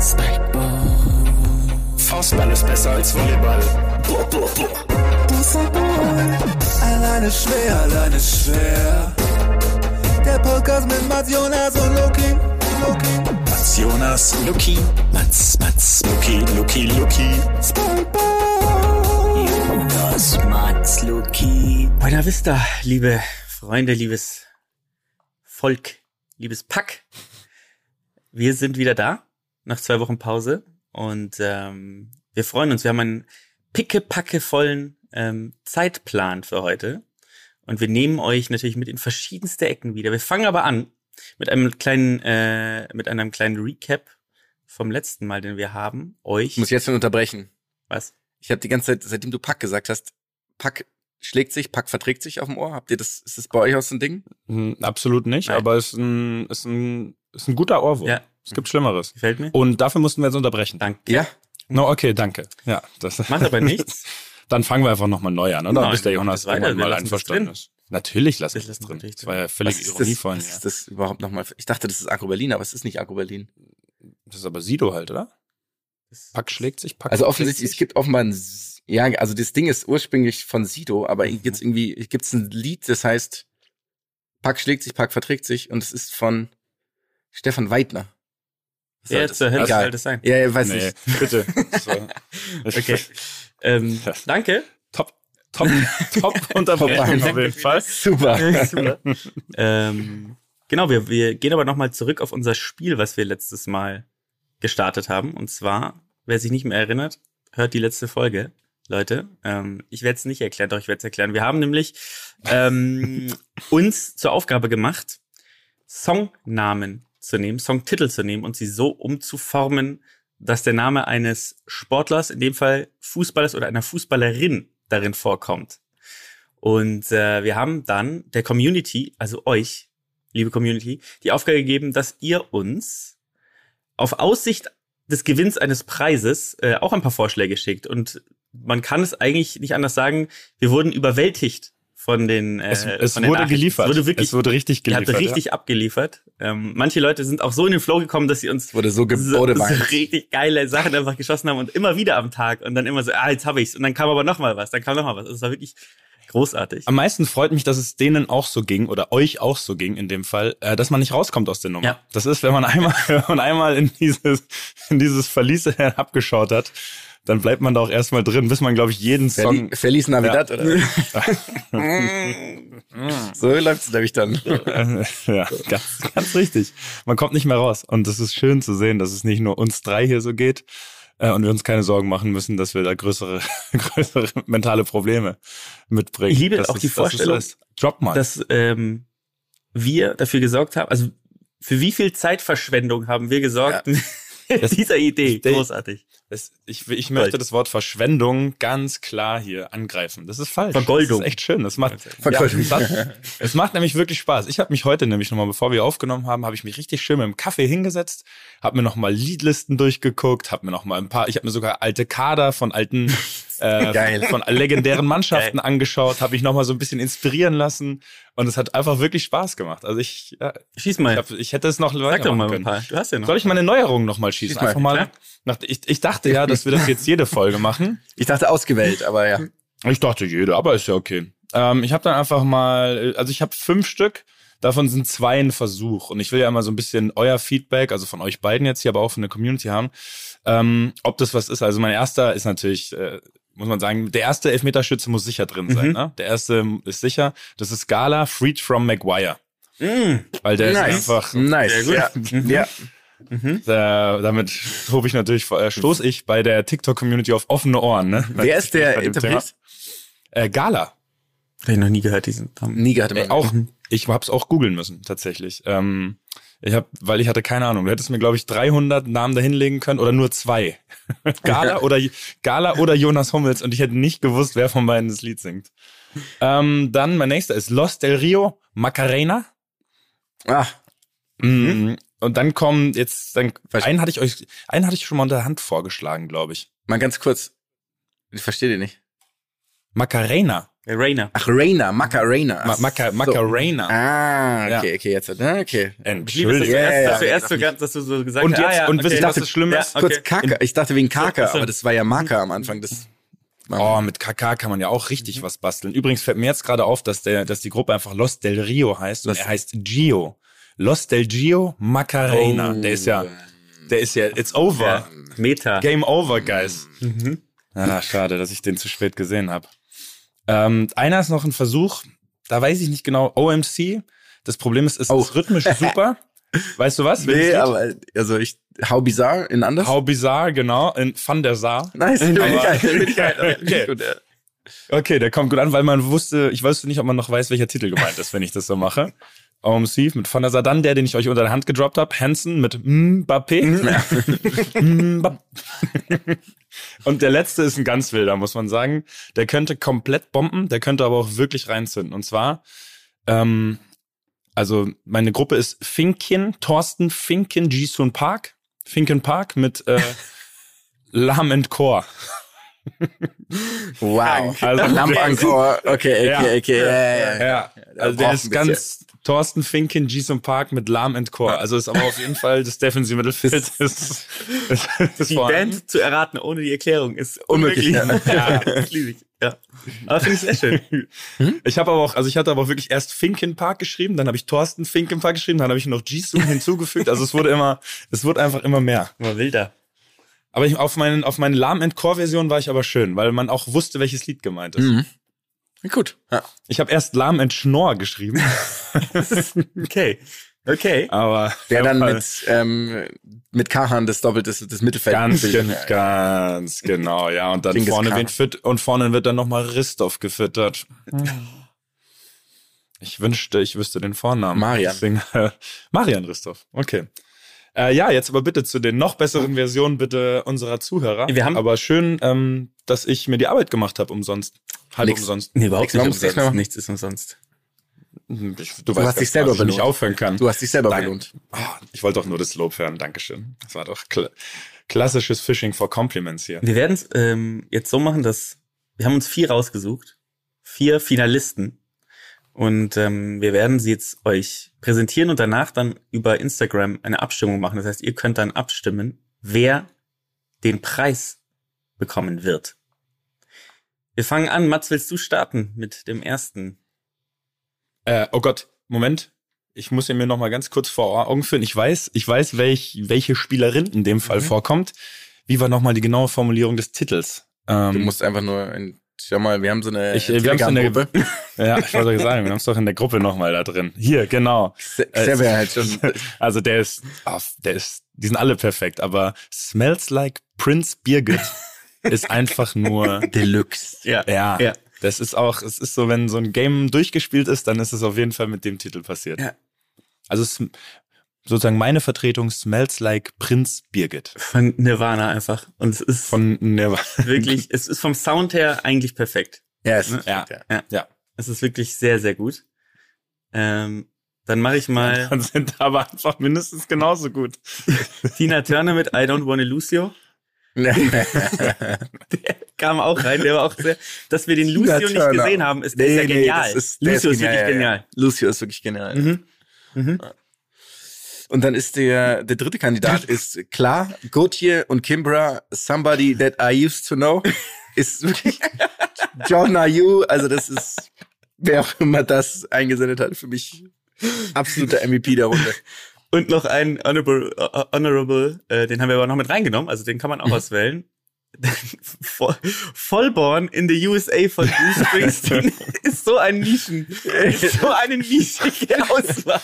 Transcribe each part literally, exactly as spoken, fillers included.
Spikeball. Faustball ist besser als Volleyball. Boah, boah, boah. Alleine schwer, alleine schwer. Der Podcast mit Mats, Jonas und Loki. Loki. Mats, Jonas, Loki. Mats, Mats, Loki, Loki, Loki. Spikeball. Jonas, Mats, Loki. Buena Vista, liebe Freunde, liebes Volk, liebes Pack. Wir sind wieder da, nach zwei Wochen Pause. Und ähm, wir freuen uns. Wir haben einen pickepackevollen ähm, Zeitplan für heute. Und wir nehmen euch natürlich mit in verschiedenste Ecken wieder. Wir fangen aber an mit einem kleinen, äh, mit einem kleinen Recap vom letzten Mal, den wir haben. Euch. Ich muss jetzt schon unterbrechen. Was? Ich habe die ganze Zeit, seitdem du Pack gesagt hast, Pack schlägt sich, Pack verträgt sich auf dem Ohr. Habt ihr das? Ist das bei euch auch so ein Ding? Hm, absolut nicht, Nein. aber es ist ein, ist ein, ist ein guter Ohrwurm. Ja. Es gibt Schlimmeres. Gefällt mir. Und dafür mussten wir jetzt unterbrechen. Danke. Ja. No, okay, danke. Ja, das Macht aber nichts. Dann fangen wir einfach nochmal neu an, oder? Nein, Bis der Jonas das weiter, irgendwann wir mal lassen das einverstanden drin. ist. Natürlich lassen Wir wir das lassen drin. natürlich Das war ja völlig Was ist Ironie das, vorhin. was Ja. ist das überhaupt nochmal? Ich dachte, das ist Agro Berlin, aber es ist nicht Agro Berlin. Das ist aber Sido halt, oder? Pack schlägt sich, Pack Also verträgt offensichtlich, es sich. gibt offenbar ein, S- ja, also das Ding ist ursprünglich von Sido, aber Mhm. jetzt irgendwie gibt's ein Lied, das heißt Pack schlägt sich, Pack verträgt sich und es ist von Stefan Weidner. Was soll Wer das? zur Hölle Egal. soll das sein? Ja, ja, weiß Nee, nicht. bitte. Das war- Okay. Ähm, Ja. danke. Top, top, top Unterbrechung auf jeden Fall. Super. Super. ähm, genau, wir, wir gehen aber nochmal zurück auf unser Spiel, was wir letztes Mal gestartet haben. Und zwar, wer sich nicht mehr erinnert, hört die letzte Folge. Leute, ähm, ich werde es nicht erklären, doch ich werde es erklären. Wir haben nämlich ähm, uns zur Aufgabe gemacht, Songnamen zu nehmen, Songtitel zu nehmen und sie so umzuformen, dass der Name eines Sportlers, in dem Fall Fußballers oder einer Fußballerin, darin vorkommt. Und äh, wir haben dann der Community, also euch, liebe Community, die Aufgabe gegeben, dass ihr uns auf Aussicht des Gewinns eines Preises äh, auch ein paar Vorschläge schickt. Und man kann es eigentlich nicht anders sagen, wir wurden überwältigt von den äh, Es, es von den wurde Nachrichten. geliefert. Es wurde wirklich, es wurde richtig ihr geliefert. habt richtig abgeliefert. Ähm, manche Leute sind auch so in den Flow gekommen, dass sie uns Wurde so so, so gebodeweint. richtig geile Sachen einfach geschossen haben und immer wieder am Tag und dann immer so, ah, jetzt habe ich's. Und dann kam aber noch mal was, dann kam noch mal was. Das war wirklich großartig. Am meisten freut mich, dass es denen auch so ging oder euch auch so ging in dem Fall, äh, dass man nicht rauskommt aus der Nummer. Ja. Das ist, wenn man einmal, wenn man einmal in dieses, in dieses Verlies abgeschaut hat, dann bleibt man da auch erstmal drin, bis man, glaube ich, jeden Song. Verli- Feliz Navidad, Ja. oder? So läuft's nämlich dann. ja, ganz, ganz richtig. Man kommt nicht mehr raus. Und es ist schön zu sehen, dass es nicht nur uns drei hier so geht äh, und wir uns keine Sorgen machen müssen, dass wir da größere, größere mentale Probleme mitbringen. Ich liebe Das auch ist- die das ist Vorstellung, alles. Drop mal. dass ähm, wir dafür gesorgt haben, also für wie viel Zeitverschwendung haben wir gesorgt mit dieser Idee. ich- Großartig. Es, ich, ich möchte das Wort Verschwendung ganz klar hier angreifen. Das ist falsch. Vergoldung. Das ist echt schön. Das macht, Vergoldung. Ja, es, hat, es macht nämlich wirklich Spaß. Ich habe mich heute nämlich nochmal, bevor wir aufgenommen haben, habe ich mich richtig schön mit dem Kaffee hingesetzt, habe mir nochmal Liedlisten durchgeguckt, habe mir nochmal ein paar, ich habe mir sogar alte Kader von alten, äh, Geil. von legendären Mannschaften Geil. angeschaut, habe mich nochmal so ein bisschen inspirieren lassen und es hat einfach wirklich Spaß gemacht. Also ich, ja, Schieß mal. ich, hab, ich hätte es noch Sag weitermachen doch mal ein können. paar. Du hast ja noch. Soll ich meine Neuerungen nochmal schießen? Schieß mal. Einfach mal. Klar. Nach, ich, ich dachte ja, dass wir das jetzt jede Folge machen. Ich dachte ausgewählt, aber ja. Ich dachte jede, aber ist ja okay. Ähm, ich habe dann einfach mal, also ich habe fünf Stück, davon sind zwei ein Versuch. Und ich will ja immer so ein bisschen euer Feedback, also von euch beiden jetzt hier, aber auch von der Community haben, ähm, ob das was ist. Also mein erster ist natürlich, äh, muss man sagen, der erste Elfmeterschütze muss sicher drin sein. Mhm. Ne? Der erste ist sicher. Das ist Gala, Freed from Maguire. Mm. Weil der Nice. ist einfach... Nice. Sehr gut. Ja. Mhm. ja. Da, damit tobe ich natürlich, äh, stoße ich bei der TikTok-Community auf offene Ohren. Ne? Wer ist der Bei dem Interpret? Thema. Äh, Gala. Hab ich noch nie gehört, diesen Namen. Nie gehört. Äh, auch, ich hab's auch googeln müssen, tatsächlich. Ähm, ich hab, weil ich hatte keine Ahnung. Du hättest mir, glaube ich, dreihundert Namen dahinlegen können oder nur zwei. Gala oder Gala oder Jonas Hummels und ich hätte nicht gewusst, wer von beiden das Lied singt. Ähm, dann mein nächster ist Los del Rio Macarena. Ah, Mhm. Und dann kommen jetzt, dann, einen hatte ich euch, einen hatte ich schon mal unter der Hand vorgeschlagen, glaube ich. mal ganz kurz. Ich verstehe den nicht. Macarena. Rainer. Ach, Rainer, Macarena. Ma- Maca- Macarena. Ah, okay, Ja. okay, jetzt. Ah, okay. Ich liebe es, dass du Entschuldigung. Ja, erst, ja, dass du ja, erst so ja. ganz, dass du so gesagt Und hast, jetzt, ah, ja, und okay. wisst ihr, was das Schlimme Ja, ist? okay. Kurz Kaka. Ich dachte wegen Kaka, So, so. aber das war ja Marker am Anfang. Das Oh, mit K K kann man ja auch richtig was basteln. Übrigens fällt mir jetzt gerade auf, dass der, dass die Gruppe einfach Los del Rio heißt und Los- er heißt Gio. Los del Gio Macarena. Oh. Der ist ja, der ist ja, it's over. Ja. Meta. Game over, guys. Mhm. Ah, schade, dass ich den zu spät gesehen habe. Ähm, einer ist noch ein Versuch, da weiß ich nicht genau, O M C. Das Problem ist, es Oh. ist rhythmisch super. Weißt du was? Welches nee, Lied? aber also ich How Bizarre in anders. How Bizarre, genau, in Van der Sar. Nice, finde ich Aber- geil, finde ich geil. Okay. Gut, ja. Okay, der kommt gut an, weil man wusste, ich wusste nicht, ob man noch weiß, welcher Titel gemeint ist, wenn ich das so mache. O M C mit Van der Sar. Dann der, den ich euch unter der Hand gedroppt habe, Hansen mit Mbappé. Mbappé. Und der letzte ist ein ganz wilder, muss man sagen. Der könnte komplett bomben, der könnte aber auch wirklich reinzünden. Und zwar, ähm, also meine Gruppe ist Finkin, Thorsten Finkin, Jisun Park. Finkin Park mit äh, Lahm and Core. Wow. Also- Lamp Encore. Okay, Ja. okay, okay. Ja, ja, ja. Ja, Da also der braucht ist ein ganz Thorsten Finkin, Jisun Park mit Lahm and Core. Also ist aber auf jeden Fall das Defensive Mittelfeld. ist, ist, ist Die vorhanden. Band zu erraten ohne die Erklärung ist Unmöglich, unmöglich. ja. Ja, das liebe ich. Ja. Aber finde ich sehr schön. Ich habe aber auch, also ich hatte aber auch wirklich erst Finkin Park geschrieben, dann habe ich Thorsten Finkin Park geschrieben, dann habe ich noch Jisun hinzugefügt. Also es wurde immer, es wurde einfach immer mehr. Immer wilder. Aber ich, auf meinen, auf meine Lahm and Core Version war ich aber schön, weil man auch wusste, welches Lied gemeint ist. Mhm. Gut. Ja. Ich habe erst Lahm and Schnorr geschrieben, Okay. Okay. aber Der dann Fall mit, ähm, mit Kahan das Doppelt des, des Mittelfeld. ganz, bildet. gen- ganz genau, ja. Und dann Genghis vorne Khan. wird fit, und vorne wird dann nochmal Ristov gefüttert. Ich wünschte, ich wüsste den Vornamen. Marian. Deswegen, äh, Marian Ristov. Okay. Äh, ja, jetzt aber bitte zu den noch besseren Versionen bitte unserer Zuhörer. Wir haben- aber schön, ähm, dass ich mir die Arbeit gemacht habe umsonst. Halb Nix. umsonst. Nee, überhaupt Nix, man nicht muss nichts mehr umsonst. machen. Nichts ist umsonst. Ich, Du hast dich selber dass ich nicht belohnt. aufhören kann. Du hast dich selber Danke. belohnt. Oh, ich wollte doch nur das Lob hören. Dankeschön. Das war doch kla klassisches Fishing for Compliments hier. Wir werden es ähm, jetzt so machen, dass wir haben uns vier rausgesucht. Vier Finalisten. Und ähm, wir werden sie jetzt euch präsentieren und danach dann über Instagram eine Abstimmung machen. Das heißt, ihr könnt dann abstimmen, wer den Preis bekommen wird. Wir fangen an. Mats, willst du starten mit dem ersten? Äh, oh Gott, Moment. Ich muss ihn mir noch mal ganz kurz vor Augen führen. Ich weiß, ich weiß, welch, welche Spielerin in dem Fall Mhm. vorkommt. Wie war noch mal die genaue Formulierung des Titels? Ähm, Du musst einfach nur, in, schau mal, wir haben so eine Ich, äh, wir haben's in der- Telegram-Gruppe. ja, ich wollte euch sagen, wir haben es doch in der Gruppe noch mal da drin. Hier, genau. Xavier halt schon. Also der ist, oh, der ist, die sind alle perfekt, aber Smells Like Prince Birgit ist einfach nur, Deluxe. Ja. ja, Ja. das ist auch, es ist so, wenn so ein Game durchgespielt ist, dann ist es auf jeden Fall mit dem Titel passiert. Ja. Also es, sozusagen meine Vertretung Smells Like Prince Birgit Von Nirvana einfach. Und es ist von Nirvana. wirklich, es ist vom Sound her eigentlich perfekt. Ja, ist, Ja. ja. Ja. Es ist wirklich sehr, sehr gut. Ähm, dann mache ich mal Dann sind aber einfach mindestens genauso gut. Tina Turner mit I Don't Wanna Lose You. Der kam auch rein, der war auch sehr, dass wir den Lucio nicht Turner. gesehen haben, ist, der ist ja Nee, nee, genial. das ist- der Lucio ist, genial, wirklich ja, ja. genial. Lucio ist wirklich genial. Mhm. Mhm. Und dann ist der, der dritte Kandidat ist klar, Gautier und Kimbra, Somebody That I Used to Know, ist wirklich John Ayew, also das ist, wer auch immer das eingesendet hat, für mich absoluter M V P der Runde. Und noch ein Honorable, uh, honorable äh, den haben wir aber noch mit reingenommen, also den kann man auch auswählen. Voll, Vollborn in the U S A von Bruce Springsteen ist so ein Nischen, ist so eine nischige Auswahl.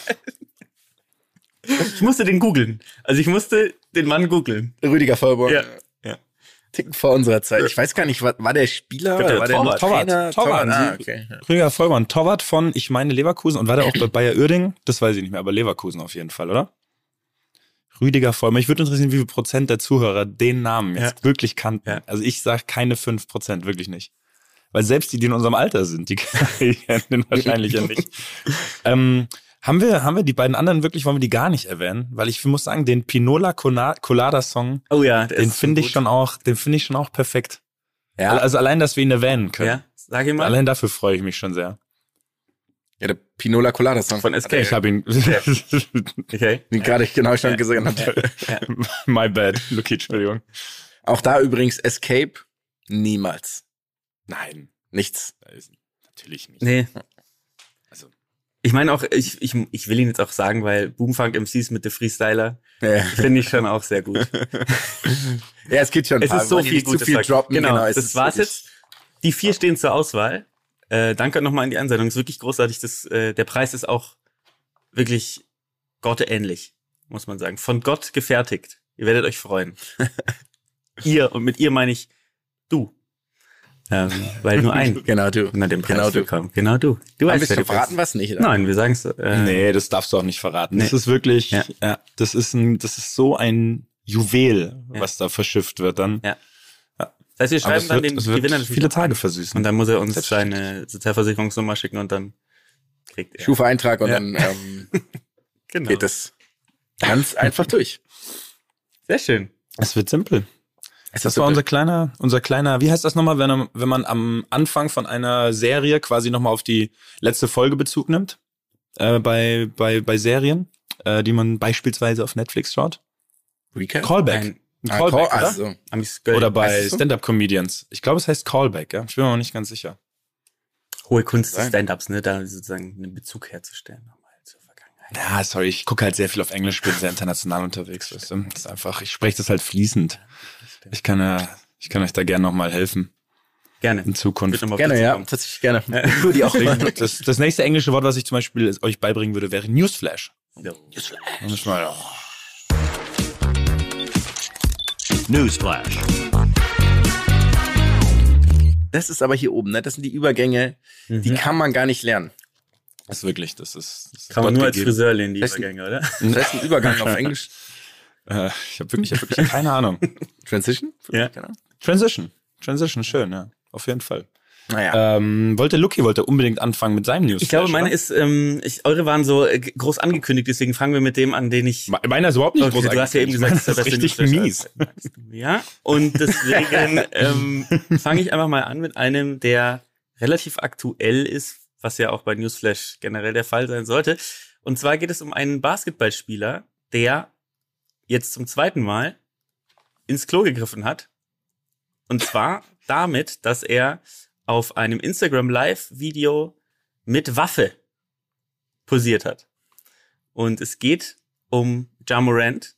Ich musste den googeln. Also ich musste den Mann googeln. Rüdiger Vollborn. Ja. Ja. Ticken vor unserer Zeit. Ich weiß gar nicht, war, war der Spieler? Ich glaub, der oder war der Torwart. noch Trainer? Torwart. Torwart. Ah, Sie- okay. Ja. Rüdiger Vollborn, Torwart von, ich meine Leverkusen, und war der auch bei Bayer Uerdingen? Das weiß ich nicht mehr, aber Leverkusen auf jeden Fall, oder? Rüdiger Vollborn. Mich würde interessieren, wie viel Prozent der Zuhörer den Namen jetzt wirklich kannten. Ja. Also ich sage keine fünf Prozent, wirklich nicht. Weil selbst die, die in unserem Alter sind, die kennen den wahrscheinlich ja nicht. Ähm, haben wir, haben wir die beiden anderen wirklich, wollen wir die gar nicht erwähnen? Weil ich muss sagen, den Pinola Colada Song, Oh ja, der den ist so finde ich gut. schon auch, den finde ich schon auch perfekt. Ja. Also allein, dass wir ihn erwähnen können. Ja, sag ich mal. Allein dafür freue ich mich schon sehr. Ja, der Pinola Colada Song. Von Escape. Ich habe ihn Okay. Den gerade ich genau schon gesehen habe. My bad, Luki, Entschuldigung. Auch da übrigens Escape niemals. Nein, Nichts. natürlich nicht. Nee. Also, Ich meine auch, ich, ich, ich will ihn jetzt auch sagen, weil Boomfunk M Cs mit The Freestyler Ja, finde ich schon auch sehr gut. ja es gibt schon ein Es paar, ist so weil die viel nicht zu Gutes. viel sagt. droppen. Genau, es das ist war's wirklich- jetzt. Die vier stehen zur Auswahl. Äh, danke nochmal an die Ansendung. Ist wirklich großartig. Das, äh, der Preis ist auch wirklich gotteähnlich, muss man sagen. Von Gott gefertigt. Ihr werdet euch freuen. Ihr, und mit ihr meine ich du. Ähm, weil nur ein Genau, du. unter dem Preis Genau du. bekommt. Genau du. Du Haben weißt, wir wer schon du verraten, bist. was nicht, oder? Nein, wir sagen es. Äh, nee, das darfst du auch nicht verraten. Nee. Das ist wirklich, Ja. ja. das ist ein, das ist so ein Juwel, Ja. was da verschifft wird dann. Ja. Das heißt, wir Aber schreiben es dann wird, den es wird Gewinner des viele Tage versüßen. Und dann muss er uns Selbstverständlich. seine Sozialversicherungsnummer schicken und dann kriegt er. Schufa-Eintrag und Ja. dann ähm, Genau. geht es ganz einfach durch. Sehr schön. Es wird simpel. Es Das war unser kleiner, unser kleiner, wie heißt das nochmal, wenn, wenn man am Anfang von einer Serie quasi nochmal auf die letzte Folge Bezug nimmt, äh, bei, bei, bei Serien, äh, die man beispielsweise auf Netflix schaut? Recap? Callback. Ein Ein Ah, Callback, Call, oder? also. Amis Göll. Oder bei Heißt es so? Stand-Up-Comedians. Ich glaube, es heißt Callback, ja. Ich bin mir noch nicht ganz sicher. hohe Kunst des Sein. Stand-Ups, ne, da sozusagen einen Bezug herzustellen nochmal zur Vergangenheit. Ja, sorry, ich gucke halt sehr viel auf Englisch, bin sehr international unterwegs. Weißt du? Das ist einfach, ich spreche das halt fließend. Ich kann, äh, ich kann euch da gerne nochmal helfen Gerne. in Zukunft. Wird noch mal auf Gerne, dich ja. zukommen. Tatsächlich gerne. Die auch immer. Das, das nächste englische Wort, was ich zum Beispiel euch beibringen würde, wäre Newsflash. Ja. Dann müssen wir, Newsflash. Das ist aber hier oben, ne? Das sind die Übergänge, die kann man gar nicht lernen. das ist wirklich, das ist, das ist Kann man Gott nur als gegeben. Friseur lernen, die Besten- Übergänge, oder? Das heißt ein Übergang auf Englisch. Äh, ich habe wirklich, ich hab wirklich keine Ahnung. Transition? Ja. Keine Ahnung. Transition. Transition, schön, ja. Auf jeden Fall. Naja. Ähm, wollte Lucky wollte unbedingt anfangen mit seinem Newsflash. Ich glaube, meine oder? ist, ähm, ich, eure waren so äh, g- groß angekündigt, deswegen fangen wir mit dem an, den ich. Me- Meiner ist überhaupt nicht Okay, groß. du hast ja eben gesagt, das ist der beste richtig Newsflash mies. als- Ja, und deswegen ähm, fange ich einfach mal an mit einem, der relativ aktuell ist, was ja auch bei Newsflash generell der Fall sein sollte. Und zwar geht es um einen Basketballspieler, der jetzt zum zweiten Mal ins Klo gegriffen hat. Und zwar damit, dass er auf einem Instagram-Live-Video mit Waffe posiert hat. Und es geht um Ja Morant,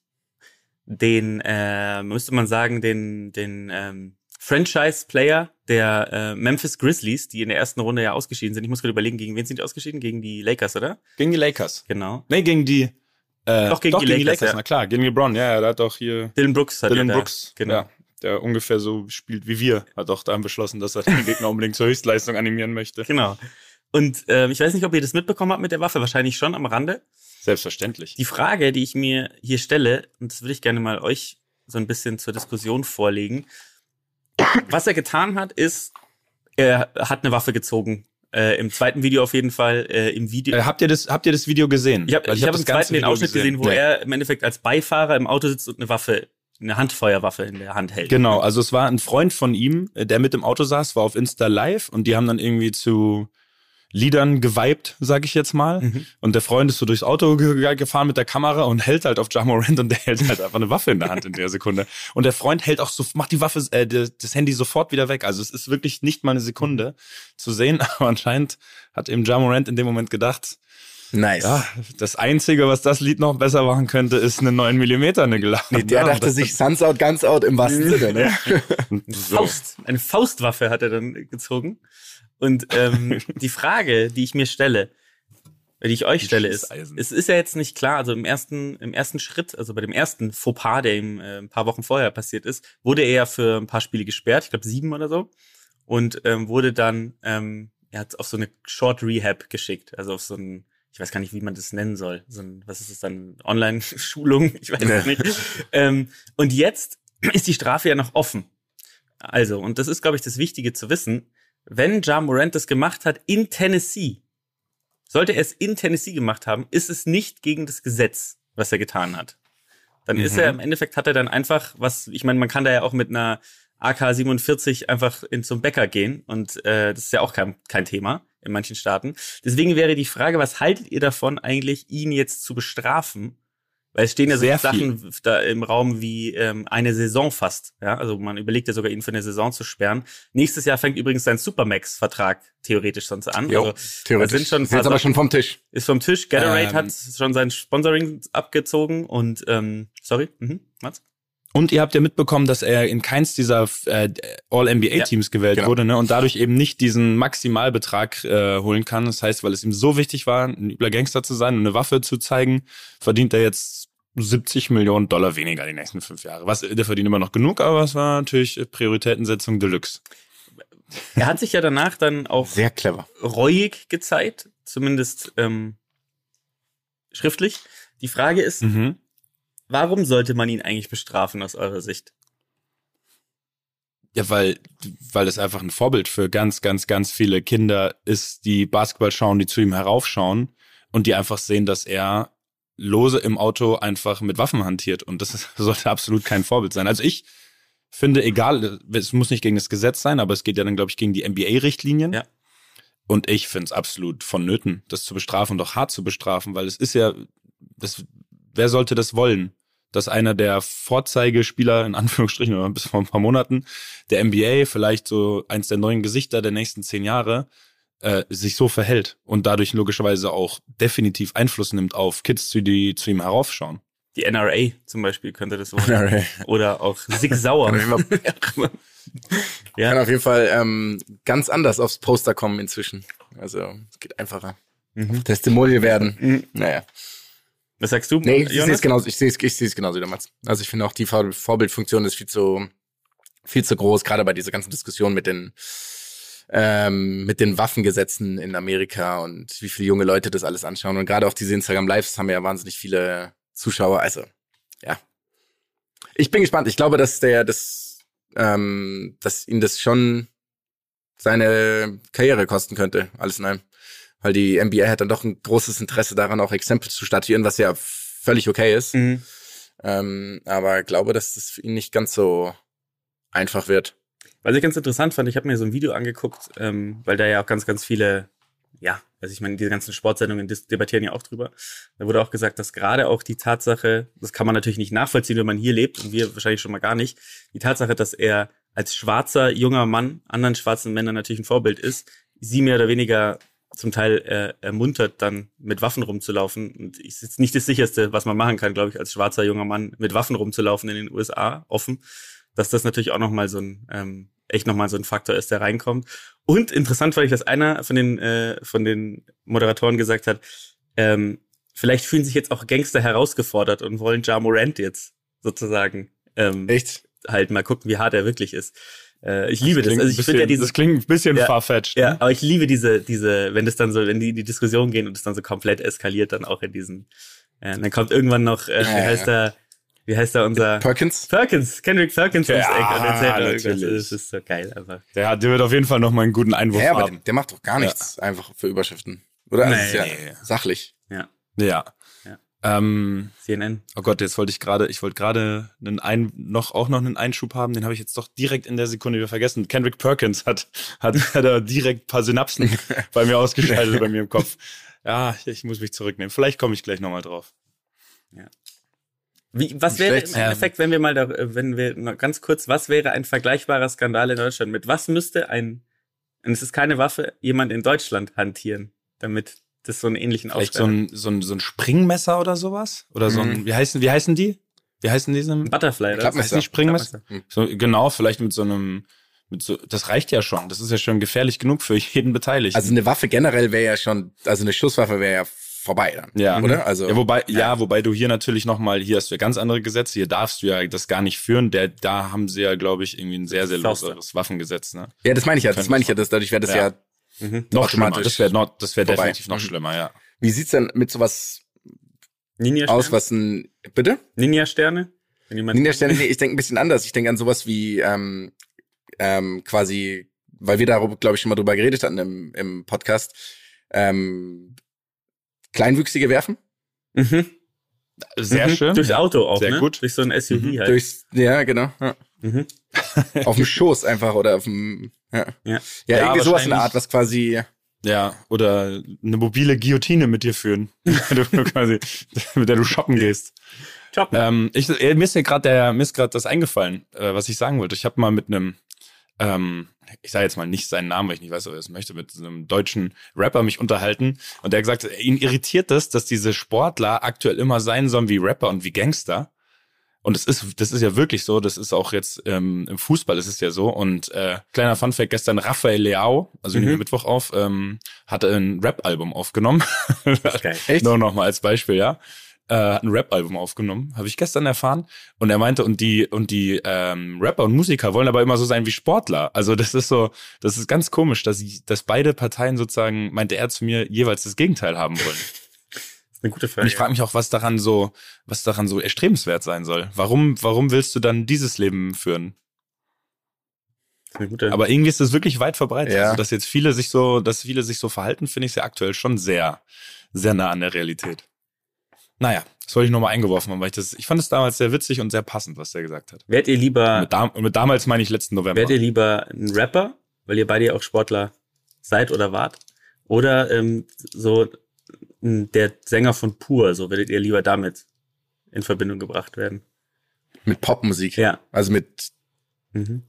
den, äh, müsste man sagen, den, den ähm, Franchise-Player der äh, Memphis Grizzlies, die in der ersten Runde ja ausgeschieden sind. Ich muss gerade überlegen, gegen wen sind die ausgeschieden? Gegen die Lakers, oder? Gegen die Lakers. Genau. Nee, gegen die. Äh, Doch, gegen die Lakers, ja. Na klar, gegen LeBron. Ja, ja, da hat doch hier Dylan Brooks hat Dylan ja da, Brooks, Genau. ja, der ungefähr so spielt wie wir, hat auch dann beschlossen, dass er den Gegner unbedingt zur Höchstleistung animieren möchte. Genau. Und ähm, ich weiß nicht, ob ihr das mitbekommen habt mit der Waffe, wahrscheinlich schon am Rande. Selbstverständlich. Die Frage, die ich mir hier stelle, und das würde ich gerne mal euch so ein bisschen zur Diskussion vorlegen. Was er getan hat, ist, er hat eine Waffe gezogen. Äh, Im zweiten Video auf jeden Fall. Äh, Im Video. Äh, habt ihr das, habt ihr das Video gesehen? ich habe Weil ich hab das im ganze zweiten den Video Ausschnitt gesehen, wo Nee. er im Endeffekt als Beifahrer im Auto sitzt und eine Waffe, eine Handfeuerwaffe in der Hand hält. Genau, also es war ein Freund von ihm, äh, der mit im Auto saß, war auf Insta live und die haben dann irgendwie zu Liedern geweibt, sag ich jetzt mal. Mhm. Und der Freund ist so durchs Auto ge- gefahren mit der Kamera und hält halt auf Ja Morant und der hält halt einfach eine Waffe in der Hand in der Sekunde. Und der Freund hält auch so, macht die Waffe, äh, das Handy sofort wieder weg. Also es ist wirklich nicht mal eine Sekunde zu sehen, aber anscheinend hat eben Ja Morant in dem Moment gedacht, Nice. ja, das Einzige, was das Lied noch besser machen könnte, ist eine neun Millimeter eine geladen. Nee, der Ja, dachte das- sich Suns out, Guns out im wahrsten Sinne. Ne? so. Faust, eine Faustwaffe hat er dann gezogen. Und ähm, die Frage, die ich mir stelle, die ich euch stelle, ist, Schießeisen. es ist ja jetzt nicht klar, also im ersten, im ersten Schritt, also bei dem ersten Fauxpas, der ihm äh, ein paar Wochen vorher passiert ist, wurde er ja für ein paar Spiele gesperrt, ich glaube sieben oder so, und ähm, wurde dann, ähm, er hat auf so eine Short Rehab geschickt, also auf so ein, ich weiß gar nicht, wie man das nennen soll, so ein, was ist das dann, Online-Schulung, ich weiß es nicht. ähm, und jetzt ist die Strafe ja noch offen. Also, und das ist, glaube ich, das Wichtige zu wissen, wenn Ja Morant das gemacht hat in Tennessee, sollte er es in Tennessee gemacht haben, ist es nicht gegen das Gesetz, was er getan hat. Dann ist Mhm. er, im Endeffekt hat er dann einfach, was, ich meine, man kann da ja auch mit einer A K siebenundvierzig einfach in zum Bäcker gehen und äh, das ist ja auch kein, kein Thema in manchen Staaten. Deswegen wäre die Frage, was haltet ihr davon eigentlich, ihn jetzt zu bestrafen? Weil es stehen ja so Sehr Sachen viel. da im Raum wie ähm, eine Saison fast. Ja, also man überlegt ja sogar, ihn für eine Saison zu sperren. Nächstes Jahr fängt übrigens sein Supermax-Vertrag theoretisch sonst an. Jo, also, theoretisch. Da sind schon ein ist paar jetzt aber Sachen- schon vom Tisch. Ist vom Tisch. Gatorade Ähm. hat schon sein Sponsoring abgezogen und ähm, sorry, mhm, Mats? Und ihr habt ja mitbekommen, dass er in keins dieser äh, All-N B A-Teams gewählt genau. wurde, ne? Und dadurch eben nicht diesen Maximalbetrag äh, holen kann. Das heißt, weil es ihm so wichtig war, ein übler Gangster zu sein und eine Waffe zu zeigen, verdient er jetzt siebzig Millionen Dollar weniger die nächsten fünf Jahre. Was, der verdient immer noch genug, aber es war natürlich Prioritätensetzung Deluxe. Er hat sich ja danach dann auch Sehr clever. reuig gezeigt, zumindest ähm, schriftlich. Die Frage ist, Mhm. warum sollte man ihn eigentlich bestrafen aus eurer Sicht? Ja, weil, weil es einfach ein Vorbild für ganz, ganz, ganz viele Kinder ist, die Basketball schauen, die zu ihm heraufschauen und die einfach sehen, dass er lose im Auto einfach mit Waffen hantiert. Und das ist, sollte absolut kein Vorbild sein. Also ich finde, egal, es muss nicht gegen das Gesetz sein, aber es geht ja dann, glaube ich, gegen die N B A-Richtlinien. Ja. Und ich finde es absolut vonnöten, das zu bestrafen und auch hart zu bestrafen, weil es ist ja, das, wer sollte das wollen? Dass einer der Vorzeigespieler, in Anführungsstrichen, oder bis vor ein paar Monaten, der N B A, vielleicht so eins der neuen Gesichter der nächsten zehn Jahre, äh, sich so verhält und dadurch logischerweise auch definitiv Einfluss nimmt auf Kids, die zu ihm heraufschauen. Die N R A zum Beispiel könnte das wollen. Oder auch Sig Sauer. Kann Ja. auf jeden Fall ähm, ganz anders aufs Poster kommen inzwischen. Also es geht einfacher. Mhm. Testimonial werden. Naja. Was sagst du, Nee, ich sehe Jonas? es genauso, ich sehe es, ich sehe es genauso wie damals. Also ich finde auch die Vor- Vorbildfunktion ist viel zu, viel zu groß, gerade bei dieser ganzen Diskussion mit den, ähm, mit den Waffengesetzen in Amerika und wie viele junge Leute das alles anschauen. Und gerade auch diese Instagram Lives haben ja wahnsinnig viele Zuschauer. Also, ja. Ich bin gespannt. Ich glaube, dass der, das, ähm, dass ihn das schon seine Karriere kosten könnte, alles in allem. Weil die N B A hat dann doch ein großes Interesse daran, auch Exempel zu statuieren, was ja völlig okay ist. Mhm. Ähm, aber ich glaube, dass das für ihn nicht ganz so einfach wird. Was ich ganz interessant fand, ich habe mir so ein Video angeguckt, ähm, weil da ja auch ganz, ganz viele, ja, also ich meine, diese ganzen Sportsendungen dis- debattieren ja auch drüber. Da wurde auch gesagt, dass gerade auch die Tatsache, das kann man natürlich nicht nachvollziehen, wenn man hier lebt und wir wahrscheinlich schon mal gar nicht, die Tatsache, dass er als schwarzer, junger Mann anderen schwarzen Männern natürlich ein Vorbild ist, sie mehr oder weniger zum Teil äh, ermuntert, dann mit Waffen rumzulaufen. Und es ist nicht das Sicherste, was man machen kann, glaube ich, als schwarzer junger Mann mit Waffen rumzulaufen in den U S A, offen. Dass das natürlich auch nochmal so ein, ähm, echt nochmal so ein Faktor ist, der reinkommt. Und interessant fand ich, dass einer von den, äh, von den Moderatoren gesagt hat, ähm, vielleicht fühlen sich jetzt auch Gangster herausgefordert und wollen Ja Morant jetzt sozusagen ähm, Echt? halt mal gucken, wie hart er wirklich ist. Äh, ich liebe das. Klingt Also ein ich bisschen, finde ja dieses, das klingt ein bisschen Ja, farfetched. ja, Ne? aber ich liebe diese, diese, wenn das dann so, wenn die in die Diskussion gehen und es dann so komplett eskaliert, dann auch in diesen, äh, dann kommt irgendwann noch, äh, wie Ja, heißt ja. da, wie heißt da unser Perkins? Perkins, Kendrick Perkins ums Ja, Eck und erzählt da irgendwas. natürlich. Das ist so geil einfach. Der, hat, der wird auf jeden Fall noch mal einen guten Einwurf Ja, aber der, haben. der macht doch gar nichts einfach für Überschriften. Oder? Also, Nee. es ist ja sachlich. Ja, Ja. Ja. Ähm, C N N. oh Gott, jetzt wollte ich gerade, ich wollte gerade einen ein, noch auch noch einen Einschub haben, den habe ich jetzt doch direkt in der Sekunde wieder vergessen. Kendrick Perkins hat hat, hat da direkt ein paar Synapsen bei mir ausgeschaltet bei mir im Kopf. Ja, ich muss mich zurücknehmen. Vielleicht komme ich gleich nochmal drauf. Wie, was Nicht wäre schlecht. im Endeffekt, wenn wir mal da, wenn wir noch ganz kurz, was wäre ein vergleichbarer Skandal in Deutschland? Mit was müsste ein, und es ist keine Waffe, jemand in Deutschland hantieren, damit das so einen ähnlichen Vielleicht so Aufschrei hat? ein, so ein, so ein Springmesser oder sowas? Oder so ein, Mhm. wie heißen, wie heißen die? Wie heißen diese? Butterfly, oder? Klappmesser. Heißen die Springmesser? Klappmesser. So, genau, vielleicht mit so einem, mit so, das reicht ja schon. Das ist ja schon gefährlich genug für jeden Beteiligten. Also eine Waffe generell wäre ja schon, also eine Schusswaffe wäre ja vorbei dann. Ja. Oder? Also, ja, wobei, ja. ja. wobei du hier natürlich nochmal, hier hast du ja ganz andere Gesetze, hier darfst du ja das gar nicht führen. Der, da haben sie ja, glaube ich, irgendwie ein sehr, sehr Förster. loseres Waffengesetz, ne? ja, das meine ich ja, das Könnte meine ich ja, das, dadurch wäre das Ja. ja, Mhm. Noch schlimmer. automatisch Das wäre noch, das wäre vorbei. definitiv noch Mhm. schlimmer, ja. Wie sieht's denn mit sowas Ninja-Sterne? aus, was ein, bitte? Ninja-Sterne? Wenn jemand- Ninja-Sterne, nee, ich denke ein bisschen anders. Ich denke an sowas wie, ähm, ähm, quasi, weil wir darüber, glaube ich, schon mal drüber geredet hatten im, im Podcast, ähm, Kleinwüchsige werfen. Mhm. Sehr Mhm. schön. Durchs Auto auch, Sehr ne? gut. Durch so ein S U V Mhm. halt. Durchs, ja, genau. Ja. Mhm. Auf dem Schoß einfach oder auf dem, ja. Ja. Ja, Ja, irgendwie sowas in der wahrscheinlich- Art, was quasi, Ja, oder eine mobile Guillotine mit dir führen, du quasi, mit der du shoppen gehst. Shoppen. Ähm, ich, äh, mir ist ja gerade der, mir ist gerade das eingefallen, äh, was ich sagen wollte. Ich habe mal mit einem, ähm, ich sage jetzt mal nicht seinen Namen, weil ich nicht weiß, ob er es möchte, mit so einem deutschen Rapper mich unterhalten und der hat gesagt, ihn irritiert das, dass diese Sportler aktuell immer sein sollen wie Rapper und wie Gangster. Und es ist, das ist ja wirklich so, das ist auch jetzt ähm, im Fußball ist es ja so. Und äh, kleiner Funfact, gestern Rafael Leao, also Mhm. mhm. Mittwoch auf, ähm, hatte ein Rap-Album aufgenommen. Geil. echt? Nur noch mal als Beispiel, ja. Äh, hat ein Rap-Album aufgenommen, habe ich gestern erfahren. Und er meinte, und die und die ähm, Rapper und Musiker wollen aber immer so sein wie Sportler. Also das ist so, das ist ganz komisch, dass, ich, dass beide Parteien sozusagen, meinte er zu mir, jeweils das Gegenteil haben wollen. Das ist eine gute Frage. Und ich frage mich auch, was daran so, was daran so erstrebenswert sein soll. Warum, warum willst du dann dieses Leben führen? Das ist eine gute. Aber irgendwie ist das wirklich weit verbreitet. Ja. Also, dass jetzt viele sich so, dass viele sich so verhalten, finde ich ja aktuell schon sehr, sehr nah an der Realität. Naja, das wollte ich nochmal eingeworfen haben, weil ich das, ich fand es damals sehr witzig und sehr passend, was der gesagt hat. Wärt ihr lieber, Und mit, dam und mit damals meine ich letzten November. wärt ihr lieber ein Rapper, weil ihr beide ja auch Sportler seid oder wart? Oder ähm, so m, der Sänger von Pur, so werdet ihr lieber damit in Verbindung gebracht werden? mit Popmusik. Ja. Also mit, Mhm.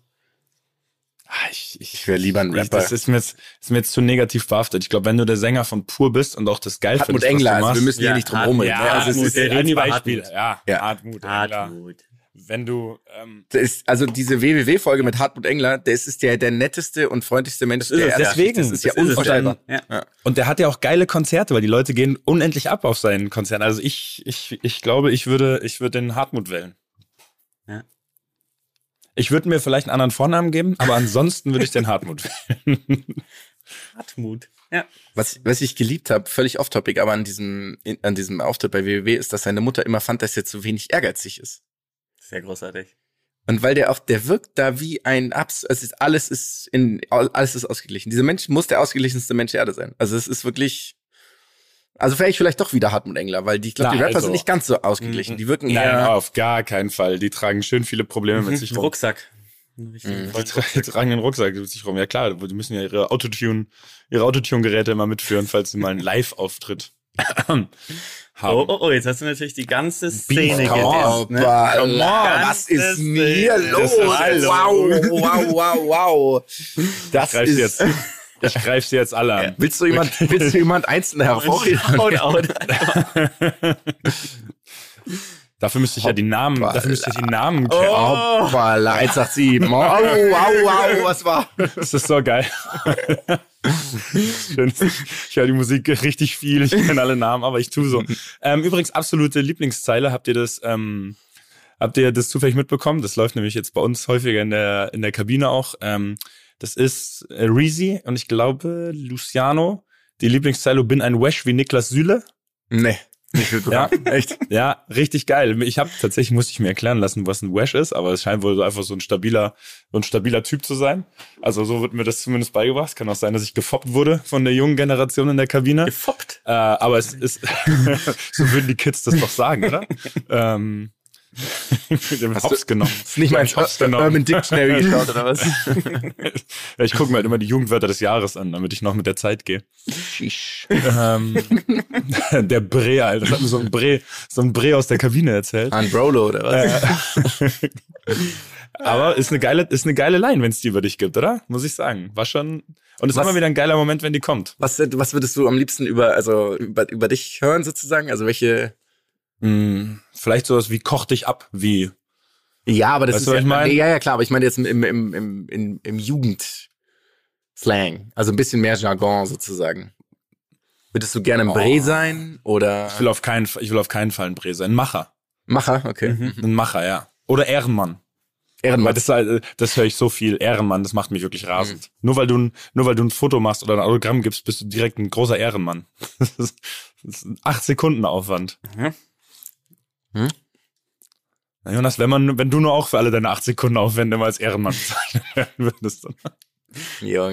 Ah, ich, ich, ich wäre lieber ein ich, Rapper. das ist mir, jetzt, ist mir jetzt zu negativ behaftet. Ich glaube, wenn du der Sänger von Pur bist und auch das geil Hartmut findest, was Engler, du also machst, wir müssen Ja, hier nicht drum Hart- rumreden. ja, ne? Also es Hartmut, ist, wir reden als über Beispiel. Hartmut. Ja, Ja. Hartmut Engler. Hartmut. Wenn du, ähm, das ist, also diese W W W-Folge mit Hartmut Engler, der ist, ist der, der netteste und freundlichste Mensch, ist der es, Erde. ja. Deswegen, Das ist ja Das ist es, unvorstellbar. Ja. und der hat ja auch geile Konzerte, weil die Leute gehen unendlich ab auf seinen Konzerten. Also ich, ich, ich glaube, ich würde, ich würde den Hartmut wählen. Ja. Ich würde mir vielleicht einen anderen Vornamen geben, aber ansonsten würde ich den Hartmut wählen. Hartmut. Ja. Was, was ich geliebt habe, völlig off-topic, aber an diesem, in, an diesem Auftritt bei W W W ist, dass seine Mutter immer fand, dass er zu wenig ehrgeizig ist. Sehr großartig. Und weil der auch, der wirkt da wie ein Abs, es ist, alles ist in, alles ist ausgeglichen. Dieser Mensch muss der ausgeglichenste Mensch der Erde sein. Also es ist wirklich, also wäre ich vielleicht doch wieder Hartmut Engler, weil die, ich glaube, die Na, Rapper also- sind nicht ganz so ausgeglichen. Die wirken Nein, eher, auf gar keinen Fall. Die tragen schön viele Probleme mit sich Ein rum. Rucksack. Einen richtigen Mhm. Die, vollen tra die tragen den Rucksack mit sich rum. Ja klar, die müssen ja ihre Autotune, ihre Autotune-Geräte immer mitführen, falls sie mal einen Live-Auftritt haben. Oh, oh, oh, jetzt hast du natürlich die ganze Szene Come on, gedisst, ne? Alter, Come on. was ist Das denn hier ist- los? das ist alles- Wow, wow, wow, wow. Das Greif sie ist, jetzt, ich greife sie jetzt alle an. willst du jemand, willst du jemand einzeln hervorheben? Out, out. Dafür müsste ich ja die Namen, dafür müsste ich die Namen kennen. Hoppala, eins acht sieben. Au, au, au, was war? Das ist so geil. Schön. Ich höre die Musik richtig viel, ich kenne alle Namen, aber ich tue so. Ähm, übrigens, absolute Lieblingszeile, habt ihr das, ähm, habt ihr das zufällig mitbekommen? Das läuft nämlich jetzt bei uns häufiger in der, in der Kabine auch. Ähm, das ist äh, Reezy und ich glaube Luciano. Die Lieblingszeile, bin ein Wesh wie Niklas Süle. Nee, nicht Ja, mitbekommen. Echt? Ja, richtig geil. Ich habe tatsächlich, musste ich mir erklären lassen, was ein Wesh ist, aber es scheint wohl so einfach so ein stabiler, so ein stabiler Typ zu sein. Also so wird mir das zumindest beigebracht. Kann auch sein, dass ich gefoppt wurde von der jungen Generation in der Kabine. Gefoppt. Äh, aber es ist, so würden die Kids das doch sagen, oder? ähm, mit dem Hast Hops du- genommen. Ist nicht mal Ich hab's genommen. Urban Dictionary geschaut, oder was? Ja, ich gucke mir halt immer die Jugendwörter des Jahres an, damit ich noch mit der Zeit gehe. Shish. Ähm, der Bre, Alter. Das hat mir so ein Bre, so ein Bre aus der Kabine erzählt. Han Brolo, oder was? Aber ist eine geile, ist eine geile Line, wenn es die über dich gibt, oder? Muss ich sagen. War schon. Und es ist Was- immer wieder ein geiler Moment, wenn die kommt. Was, was würdest du am liebsten über, also über, über dich hören sozusagen? Also welche? Hm, vielleicht sowas wie koch dich ab, wie. Ja, aber das Weißt ist du, was ja, ich meine? nee, ja, ja, klar, aber ich meine jetzt im, im, im, im, im, im Jugendslang. Also ein bisschen mehr Jargon sozusagen. Würdest du gerne ein Oh. Bre sein oder Ich will auf keinen, Fall- ich will auf keinen Fall ein Bre sein. Ein Macher. Macher? Okay. Mhm. Ein Macher, ja. Oder Ehrenmann. Weil Ehrenmann. das, äh, das höre ich so viel. Ehrenmann, das macht mich wirklich rasend. Nur weil du ein, nur weil du ein Foto machst oder ein Autogramm gibst, bist du direkt ein großer Ehrenmann. Das ist, das ist ein acht Sekunden Aufwand. Mhm. Hm? Na Jonas, wenn man, wenn du nur auch für alle deine acht Sekunden Aufwände mal als Ehrenmann bezeichnet werden würdest. Junge.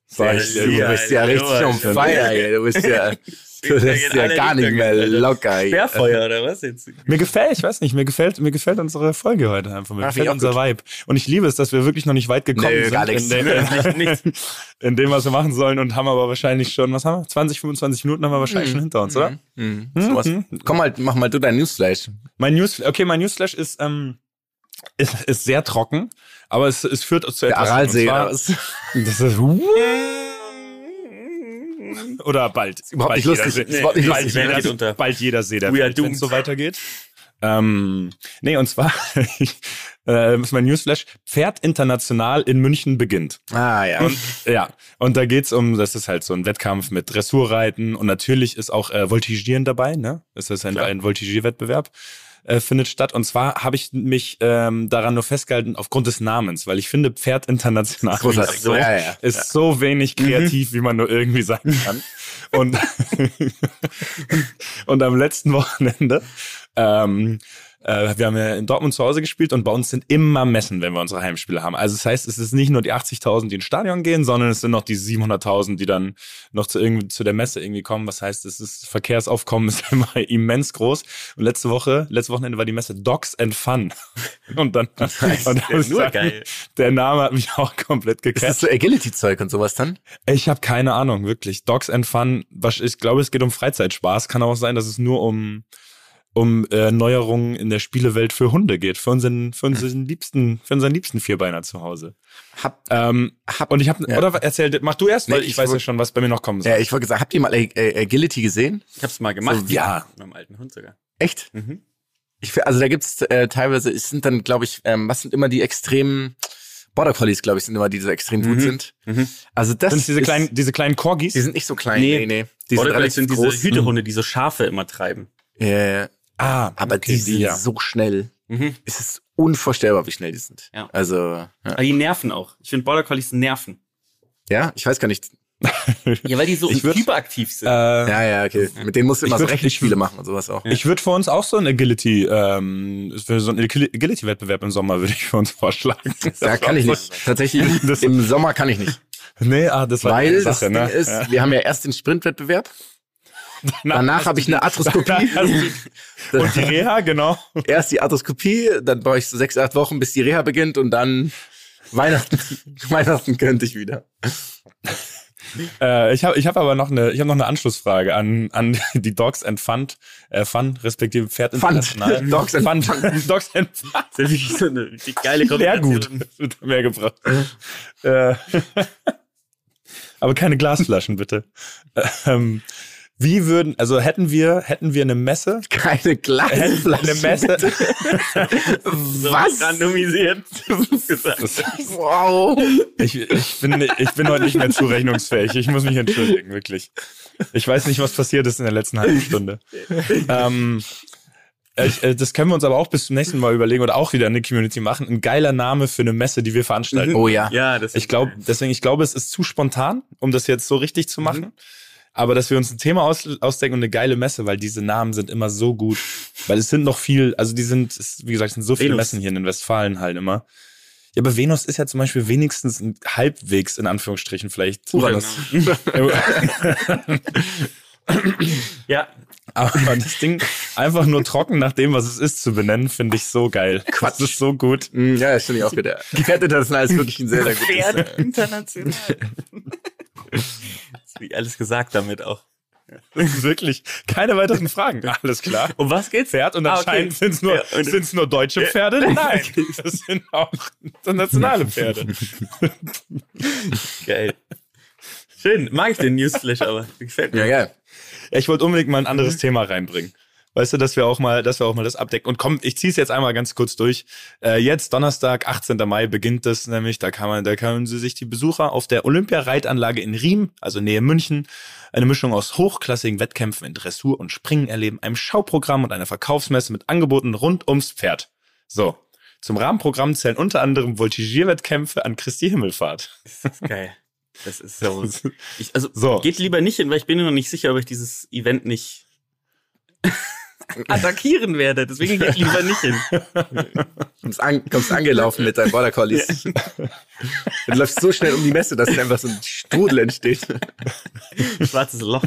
Sag ich dir. Du bist ja richtig on fire, ey. Du bist ja, du bist ja gar nicht mehr locker. ey. Sperrfeuer oder was jetzt? Mir gefällt, ich weiß nicht, mir gefällt, mir gefällt unsere Folge heute einfach. Mir Ach, gefällt ja, unser gut. Vibe. Und ich liebe es, dass wir wirklich noch nicht weit gekommen Nö, sind. gar nichts. In, dem, Nicht. in dem, was wir machen sollen und haben aber wahrscheinlich schon, was haben wir? zwanzig, fünfundzwanzig Minuten haben wir wahrscheinlich schon hinter uns, oder? Mhm. Sowas. Komm mal, mach mal du dein Newsflash. Mein News, okay, mein Newsflash ist, ähm, ist, ist sehr trocken, aber es, es führt zu Der etwas. Aralsee Und zwar- oder was? Das ist, oder bald. Ist überhaupt nicht lustig. Ist überhaupt nicht bald, lustig. jeder, Geht unter. bald jeder See der We are Welt, wenn es doomed. so weitergeht. Ähm, nee, und zwar äh, ist mein Newsflash, Pferd international in München beginnt. Ah, ja. Und, ja, und da geht's um, das ist halt so ein Wettkampf mit Dressurreiten und natürlich ist auch äh, Voltigieren dabei, ne? Es ist ein, ein Voltigierwettbewerb. Äh, findet statt. Und zwar habe ich mich ähm, daran nur festgehalten aufgrund des Namens, weil ich finde, Pferd international Großartig. ist so, Ja, ja. ist so wenig kreativ, wie man nur irgendwie sein kann. Und, und am letzten Wochenende, ähm, äh, wir haben ja in Dortmund zu Hause gespielt und bei uns sind immer Messen, wenn wir unsere Heimspiele haben. Also das heißt, es ist nicht nur die achtzigtausend, die ins Stadion gehen, sondern es sind noch die siebenhunderttausend, die dann noch zu irgendwie zu der Messe irgendwie kommen. Was heißt, es ist Verkehrsaufkommen ist immer immens groß. Und letzte Woche, letzte Wochenende war die Messe Dogs and Fun. Und dann, und dann ja muss ich nur sagen, geil. der Name hat mich auch komplett Ist das gecatcht. so Agility-Zeug und sowas dann? Ich habe keine Ahnung, wirklich. Dogs and Fun, was- ich glaube, es geht um Freizeitspaß. Kann auch sein, dass es nur um um äh, Neuerungen in der Spielewelt für Hunde geht, für unseren für unseren liebsten für unseren liebsten Vierbeiner zu Hause. Hab, Ähm, hab, und ich habe ja. oder erzähl, mach du erst, weil Nee, ich, ich weiß ja wollt- schon, was bei mir noch kommen soll. ja, ich wollte gesagt, habt ihr mal Ag- Ag- Agility gesehen? Ich hab's mal gemacht. So, ja. Mit meinem alten Hund sogar. Echt? Mhm. Ich, fi- also da gibt's äh, teilweise, es sind dann, glaube ich, ähm, was sind immer die extremen Border Collies, glaube ich, sind immer die, die so extrem gut sind. Mhm. Also das Sind es diese ist, kleinen diese kleinen Corgis? die sind nicht so klein, Nee. nee, nee. Die Oder sind relativ sind diese groß. Hütehunde, die so Schafe immer treiben. Ja, ah, aber okay, die sind ja. so schnell. Mhm. Es ist unvorstellbar, wie schnell die sind. Ja. Also, ja. Aber die nerven auch. Ich finde Border Collies nerven. ja, ich weiß gar nicht. Ja, weil die so Ich würd- hyperaktiv sind. Äh, Ja, ja, okay. Mit denen musst du Ich immer so würd- Rechenspiele machen und sowas auch. Ich würde für uns auch so ein Agility, ähm, für so einen Agility-Wettbewerb im Sommer würde ich für uns vorschlagen. Da kann ich nicht. Tatsächlich, Das- im Sommer kann ich nicht. Nee, ah, das war Weil die das Sache, Ding ne? ist, Ja. wir haben ja erst den Sprintwettbewerb. Danach habe ich eine Arthroskopie. Und die Reha, genau. Erst die Arthroskopie, dann brauche ich so sechs, acht Wochen, bis die Reha beginnt und dann Weihnachten, Weihnachten könnte ich wieder. Äh, ich habe ich hab aber noch eine, ich habe noch eine Anschlussfrage an an die Dogs and Fun, äh, Fun respektive Pferd Fun. international. Dogs and Fun. Dogs and Fun. Das ist wirklich so eine richtig geile Sehr gut. Kombination. Das wird mehr gebracht. äh, aber keine Glasflaschen, bitte. Ähm, wie würden, also hätten wir, hätten wir eine Messe? Keine Hätten Glasflasche. eine Messe? So Was? randomisiert. gesagt. Wow. Ich, ich, bin, ich bin heute nicht mehr zurechnungsfähig. Ich muss mich entschuldigen, wirklich. Ich weiß nicht, was passiert ist in der letzten halben Stunde. ähm, ich, äh, das können wir uns aber auch bis zum nächsten Mal überlegen oder auch wieder eine Community machen. Ein geiler Name für eine Messe, die wir veranstalten. Oh ja. Ja, das ist Ich glaube, deswegen, ich glaube, es ist zu spontan, um das jetzt so richtig zu machen. Aber dass wir uns ein Thema aus, ausdenken und eine geile Messe, weil diese Namen sind immer so gut. Weil es sind noch viel, also die sind, es, wie gesagt, es sind so viele Venus. Messen hier in den Westfalen halt immer. Ja, aber Venus ist ja zum Beispiel wenigstens ein halbwegs, in Anführungsstrichen, vielleicht. Uranus. Ja, Aber das Ding einfach nur trocken nach dem, was es ist, zu benennen, finde ich so geil. Quatsch. Das ist so gut. Mm, Ja, das finde ich auch gut. Pferd international ist wirklich ein sehr, sehr gutes. Pferde äh, international. Ist wie alles gesagt damit auch. Das ist wirklich keine weiteren Fragen. Alles klar. Um was geht's? Pferd und Ah, okay. anscheinend sind es nur, Ja, und- sind's nur deutsche Pferde? Nein, das sind auch internationale Pferde. Geil. Schön, mag ich den Newsflash, aber gefällt mir. Ja, geil. Ja, ich wollte unbedingt mal ein anderes Thema reinbringen. Weißt du, dass wir auch mal, dass wir auch mal das abdecken. Und komm, ich zieh's jetzt einmal ganz kurz durch. Äh, jetzt Donnerstag, achtzehnten Mai beginnt das nämlich. Da kann man, da können Sie sich die Besucher auf der Olympia-Reitanlage in Riem, also Nähe München, eine Mischung aus hochklassigen Wettkämpfen in Dressur und Springen erleben, einem Schauprogramm und einer Verkaufsmesse mit Angeboten rund ums Pferd. So. Zum Rahmenprogramm zählen unter anderem Voltigierwettkämpfe an Christi Himmelfahrt. Das ist geil. Das ist so. Ich, also So. geht lieber nicht hin, weil ich bin mir noch nicht sicher, ob ich dieses Event nicht attackieren werde. Deswegen geht lieber nicht hin. Kommst, an, kommst angelaufen mit deinen Border Collies. Du läufst so schnell um die Messe, dass einfach so ein Strudel entsteht. Schwarzes Loch.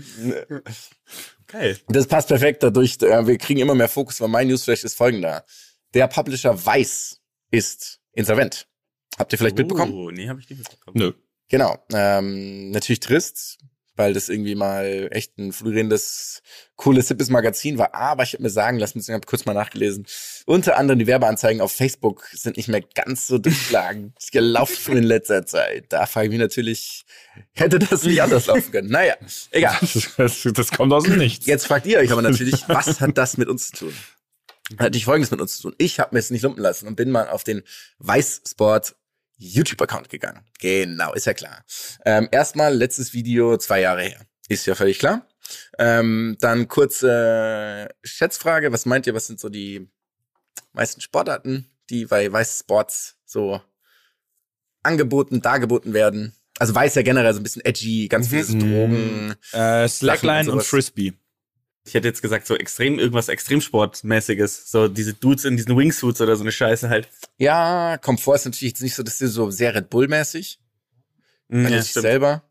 Geil. Das passt perfekt dadurch. Wir kriegen immer mehr Fokus, weil mein Newsflash ist folgender. Der Publisher Weiß ist insolvent. Habt ihr vielleicht Oh, mitbekommen? nee, habe ich nicht mitbekommen. Nö. Genau. Ähm, natürlich trist, weil das irgendwie mal echt ein florierendes, cooles, hippes Magazin war. Aber ich habe mir sagen lassen, ich habe kurz mal nachgelesen, unter anderem die Werbeanzeigen auf Facebook sind nicht mehr ganz so durchschlagend gelaufen in letzter Zeit. Da frage ich mich natürlich, hätte das nicht anders laufen können? Naja, egal. Das, das kommt aus dem Nichts. Jetzt fragt ihr euch aber natürlich, was hat das mit uns zu tun? Hat natürlich Folgendes mit uns zu tun. Ich habe mir es nicht lumpen lassen und bin mal auf den Weißsport YouTube-Account gegangen. Genau, ist ja klar. Ähm, erstmal letztes Video zwei Jahre her. Ist ja völlig klar. Ähm, dann kurze Schätzfrage. Was meint ihr, was sind so die meisten Sportarten, die bei Weißsports so angeboten, dargeboten werden? Also Weiß ja generell so ein bisschen edgy, ganz viele so Drogen. Äh, Slackline und und sowas. Frisbee. Ich hätte jetzt gesagt, so extrem, irgendwas Extremsportmäßiges. So diese Dudes in diesen Wingsuits oder so eine Scheiße halt. Ja, Komfort ist natürlich jetzt nicht so, das ist so sehr Red Bull-mäßig. Mhm, Wenn ja, ich stimmt. selber.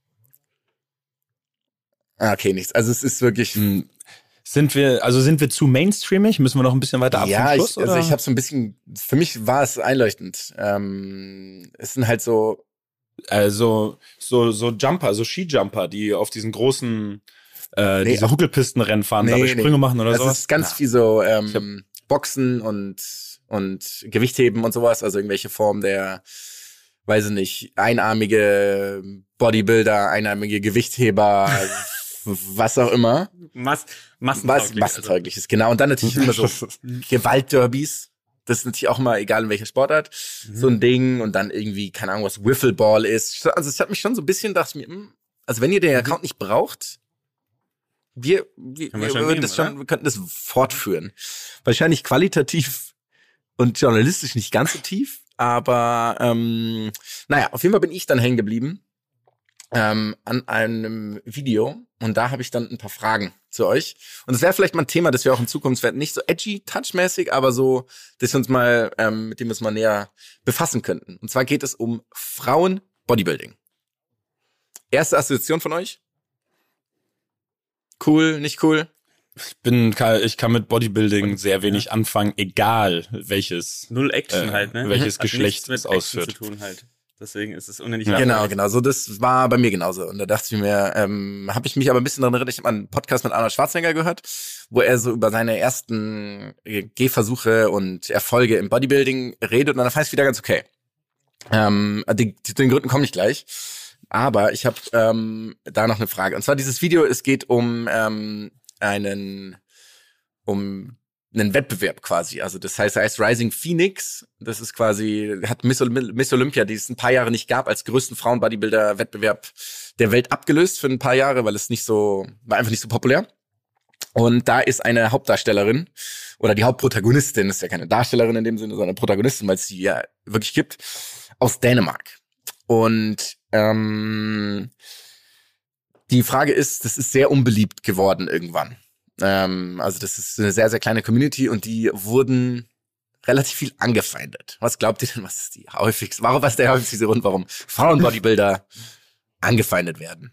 Ah, okay, nichts. Also es ist wirklich. Hm. Sind wir, also sind wir zu mainstreamig? Müssen wir noch ein bisschen weiter ab Ja, zum Schluss? ich, also oder? ich habe so ein bisschen, für mich war es einleuchtend. Ähm, es sind halt so, Also so so Jumper, so Skijumper, die auf diesen großen äh, Nee, diese auch- Huckelpistenrennen fahren, Nee, dabei nee. Sprünge machen oder also sowas. es ist ganz viel so ähm, Boxen und und Gewichtheben und sowas, also irgendwelche Formen der, weiß ich nicht, einarmige Bodybuilder, einarmige Gewichtheber, was auch immer. Mass Was massentauglich. massentauglich ist, genau. Und dann natürlich immer so Gewaltderbys. Das ist natürlich auch immer, egal in welcher Sportart, Mhm. so ein Ding. Und dann irgendwie, keine Ahnung, was Wiffleball ist. Also es hat mich schon so ein bisschen, dachte ich mir, hm, also wenn ihr den Account nicht braucht, wir, wir, Können wir wir, schon würden nehmen, das schon, oder? wir könnten das fortführen. Wahrscheinlich qualitativ und journalistisch nicht ganz so tief, aber ähm, naja, auf jeden Fall bin ich dann hängen geblieben ähm, an einem Video und da habe ich dann ein paar Fragen zu euch. Und das wäre vielleicht mal ein Thema, das wir auch in Zukunft werden, nicht so edgy, touchmäßig, aber so, dass wir uns mal, ähm, mit dem wir uns mal näher befassen könnten. Und zwar geht es um Frauen-Bodybuilding. Erste Assoziation von euch? Cool, nicht cool? Ich bin, ich kann mit Bodybuilding sehr wenig anfangen, egal welches. Null Action Äh, halt, ne? welches Hat Geschlecht nichts es mit Action ausführt. zu tun halt. Deswegen ist es unendlich Ja. Genau, genau. So, das war bei mir genauso. Und da dachte ich mir, ähm, habe ich mich aber ein bisschen daran erinnert, ich habe einen Podcast mit Arnold Schwarzenegger gehört, wo er so über seine ersten äh, Gehversuche und Erfolge im Bodybuilding redet. Und dann fand ich es wieder ganz okay. Ähm, die, zu den Gründen komme ich gleich. Aber ich habe ähm, da noch eine Frage. Und zwar dieses Video, es geht um ähm, einen, um einen Wettbewerb quasi. Also das heißt, er heißt Rising Phoenix. Das ist quasi, hat Miss, Olymp- Miss Olympia, die es ein paar Jahre nicht gab, als größten Frauen-Bodybuilder-Wettbewerb der Welt abgelöst für ein paar Jahre, weil es nicht so, war einfach nicht so populär. Und da ist eine Hauptdarstellerin oder die Hauptprotagonistin, ist ja keine Darstellerin in dem Sinne, sondern Protagonistin, weil es sie ja wirklich gibt, aus Dänemark. Und ähm, die Frage ist, das ist sehr unbeliebt geworden irgendwann. Ähm, also das ist eine sehr, sehr kleine Community und die wurden relativ viel angefeindet. Was glaubt ihr denn, was ist die häufigste, warum, was ist der häufigste Grund, warum Frauen-Bodybuilder angefeindet werden?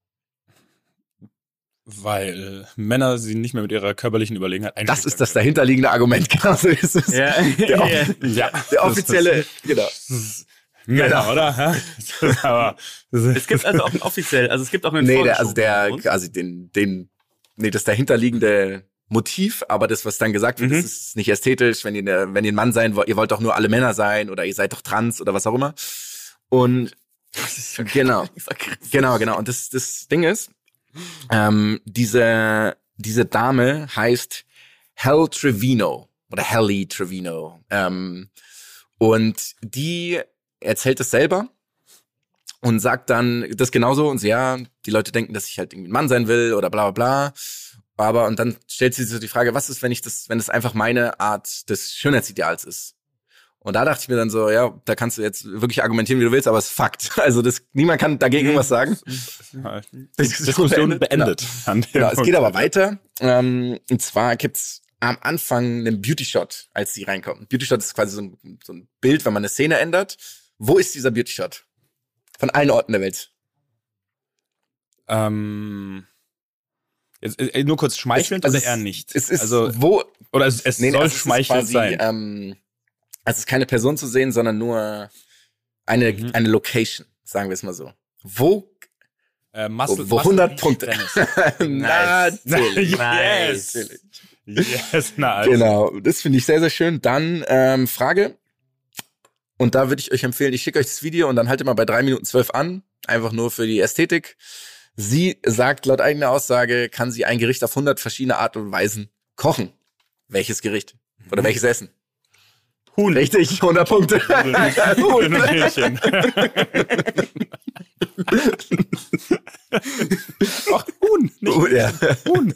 Weil Männer sie nicht mehr mit ihrer körperlichen Überlegenheit Das einschüchtern ist das können. dahinterliegende Argument, genau so ist es. Ja, Der, ja. Ja, der offizielle, genau. Männer, oder? Hä? Das ist aber, das ist- Es gibt also auch einen offiziell, also es gibt auch einen Nee, der, Vorgeschoben also der, Grund. also den, den, nee, das dahinterliegende Motiv, aber das, was dann gesagt wird, Mhm. das ist nicht ästhetisch, wenn ihr, ne- wenn ihr ein Mann sein wollt, ihr wollt doch nur alle Männer sein oder ihr seid doch trans oder was auch immer. Und genau, genau, genau. Und das, das Ding ist, ähm, diese, diese Dame heißt Hel Trevino oder Helly Trevino. Ähm, und die erzählt es selber und sagt dann das genauso und so, ja, die Leute denken, dass ich halt irgendwie ein Mann sein will oder bla bla bla. Aber und dann stellt sie sich so die Frage, was ist, wenn ich das, wenn das einfach meine Art des Schönheitsideals ist? Und da dachte ich mir dann so, ja, da kannst du jetzt wirklich argumentieren, wie du willst, aber es ist Fakt. Also das, niemand kann dagegen irgendwas sagen. Diskussion beendet. An dem Genau, es Punkt. geht aber weiter. Ähm, und zwar gibt's am Anfang einen Beauty-Shot, als sie reinkommt. Ein Beauty-Shot ist quasi so ein, so ein Bild, wenn man eine Szene ändert. Wo ist dieser Beauty Shot? Von allen Orten der Welt. Ähm, jetzt, äh, nur kurz schmeichelnd also oder eher nicht? Es ist also, wo... Oder es, es Nee, soll also es ist schmeichelnd quasi, sein. Ähm, es ist keine Person zu sehen, sondern nur eine, Mhm. eine Location, sagen wir es mal so. Wo, Äh, Muscle, wo, wo Muscle hundert Beach Punkte. Tennis. Natürlich. Yes. Natürlich. Yes, na also. Genau, das finde ich sehr, sehr schön. Dann ähm, Frage. Und da würde ich euch empfehlen, ich schicke euch das Video und dann haltet mal bei drei Minuten zwölf an. Einfach nur für die Ästhetik. Sie sagt, laut eigener Aussage, kann sie ein Gericht auf hundert verschiedene Art und Weisen kochen. Welches Gericht? Oder welches Essen? Huhn. Richtig, hundert Punkte. Huhn und Hähnchen. Ach, Huhn, nicht Oh, ja. Huhn.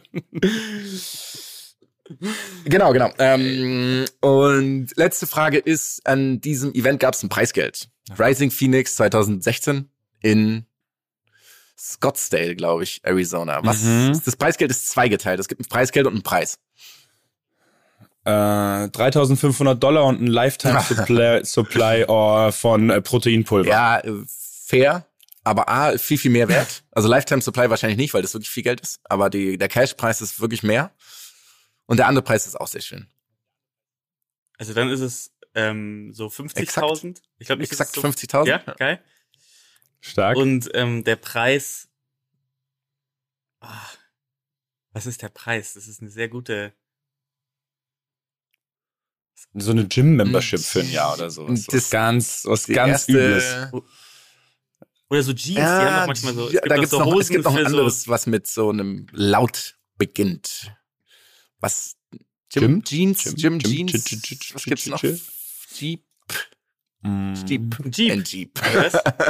Genau, genau. Ähm, und letzte Frage ist, an diesem Event gab es ein Preisgeld. Rising Phoenix zwanzig sechzehn in Scottsdale, glaube ich, Arizona. Was? Mhm. Das Preisgeld ist zweigeteilt. Es gibt ein Preisgeld und einen Preis. Äh, dreitausendfünfhundert Dollar und ein Lifetime Supply, Supply oh, von äh, Proteinpulver. Ja, äh, fair, aber A, viel, viel mehr wert. Also Lifetime Supply wahrscheinlich nicht, weil das wirklich viel Geld ist. Aber die, der Cashpreis ist wirklich mehr. Und der andere Preis ist auch sehr schön. Also dann ist es ähm, so fünfzigtausend. Ich glaube nicht, Exakt ist es so, fünfzigtausend. Ja, geil. Stark. Und ähm, der Preis. Ah, was ist der Preis? Das ist eine sehr gute. So eine Gym-Membership für ein Jahr oder so. Das- Was ganz, was Die ganz erste- Übles. Oder so Jeans, die haben auch manchmal so. ja, da auch gibt's so noch, es Hosen gibt noch ein für anderes, was mit so einem Laut beginnt. Was? Gym? Jeans? Gym? Gym, Gym? Jeans? Ch- ch- ch- Was gibt's ch- noch? ch- Jeep? Mm. Jeep. So Jeep. Ein Jeep. Was?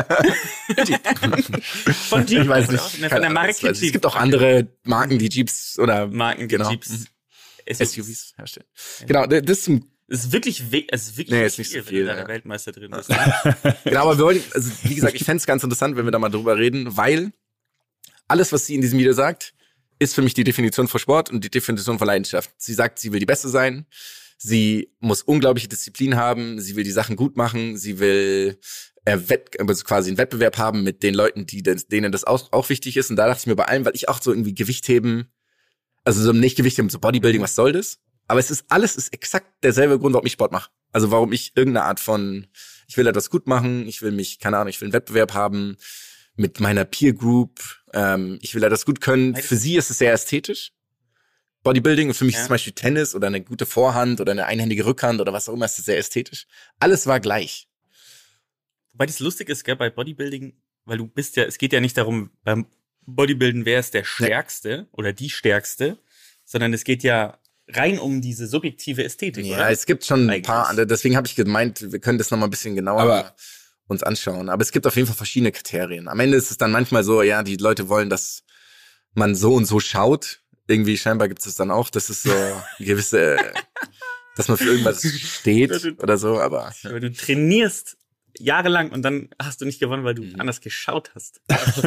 Von Jeep. Ich weiß oder nicht. auch? Von der keine Ahnung, Marke das weiß ich. Jeep. Es gibt auch andere Marken, die Jeeps oder Marken, die genau. Jeeps. Mhm. Es S U Vs herstellen. Genau, das ist zum, ist wirklich, we es ist wirklich Nee, ist nicht so viel, viel, wenn du da ja. der Weltmeister drin bist. genau, aber wir wollen, also wie gesagt, ich fände es ganz interessant, wenn wir da mal drüber reden, weil alles, was sie in diesem Video sagt, ist für mich die Definition von Sport und die Definition von Leidenschaft. Sie sagt, sie will die Beste sein, sie muss unglaubliche Disziplin haben, sie will die Sachen gut machen, sie will äh, Wett also quasi einen Wettbewerb haben mit den Leuten, die denen das auch, auch wichtig ist. Und da dachte ich mir bei allem, weil ich auch so irgendwie Gewicht heben, also so nicht Gewicht heben, so Bodybuilding, was soll das? Aber es ist alles ist exakt derselbe Grund, warum ich Sport mache. Also warum ich irgendeine Art von, ich will etwas gut machen, ich will mich, keine Ahnung, ich will einen Wettbewerb haben mit meiner Peer Group, ähm, ich will etwas gut können. Für sie ist es sehr ästhetisch. Bodybuilding und für mich Ja. ist zum Beispiel Tennis oder eine gute Vorhand oder eine einhändige Rückhand oder was auch immer, ist sehr ästhetisch. Alles war gleich. Wobei das lustig ist, gell, bei Bodybuilding, weil du bist ja, es geht ja nicht darum, beim Bodybuilden, wer ist der Stärkste oder die Stärkste, sondern es geht ja rein um diese subjektive Ästhetik, Ja, oder? es gibt schon ein Eigentlich. paar andere, deswegen habe ich gemeint, wir können das nochmal ein bisschen genauer Aber- uns anschauen. Aber es gibt auf jeden Fall verschiedene Kriterien. Am Ende ist es dann manchmal so, ja, die Leute wollen, dass man so und so schaut. Irgendwie scheinbar gibt es dann auch, dass es so eine gewisse, dass man für irgendwas steht oder so, aber Weil du trainierst jahrelang und dann hast du nicht gewonnen, weil du Mhm. anders geschaut hast.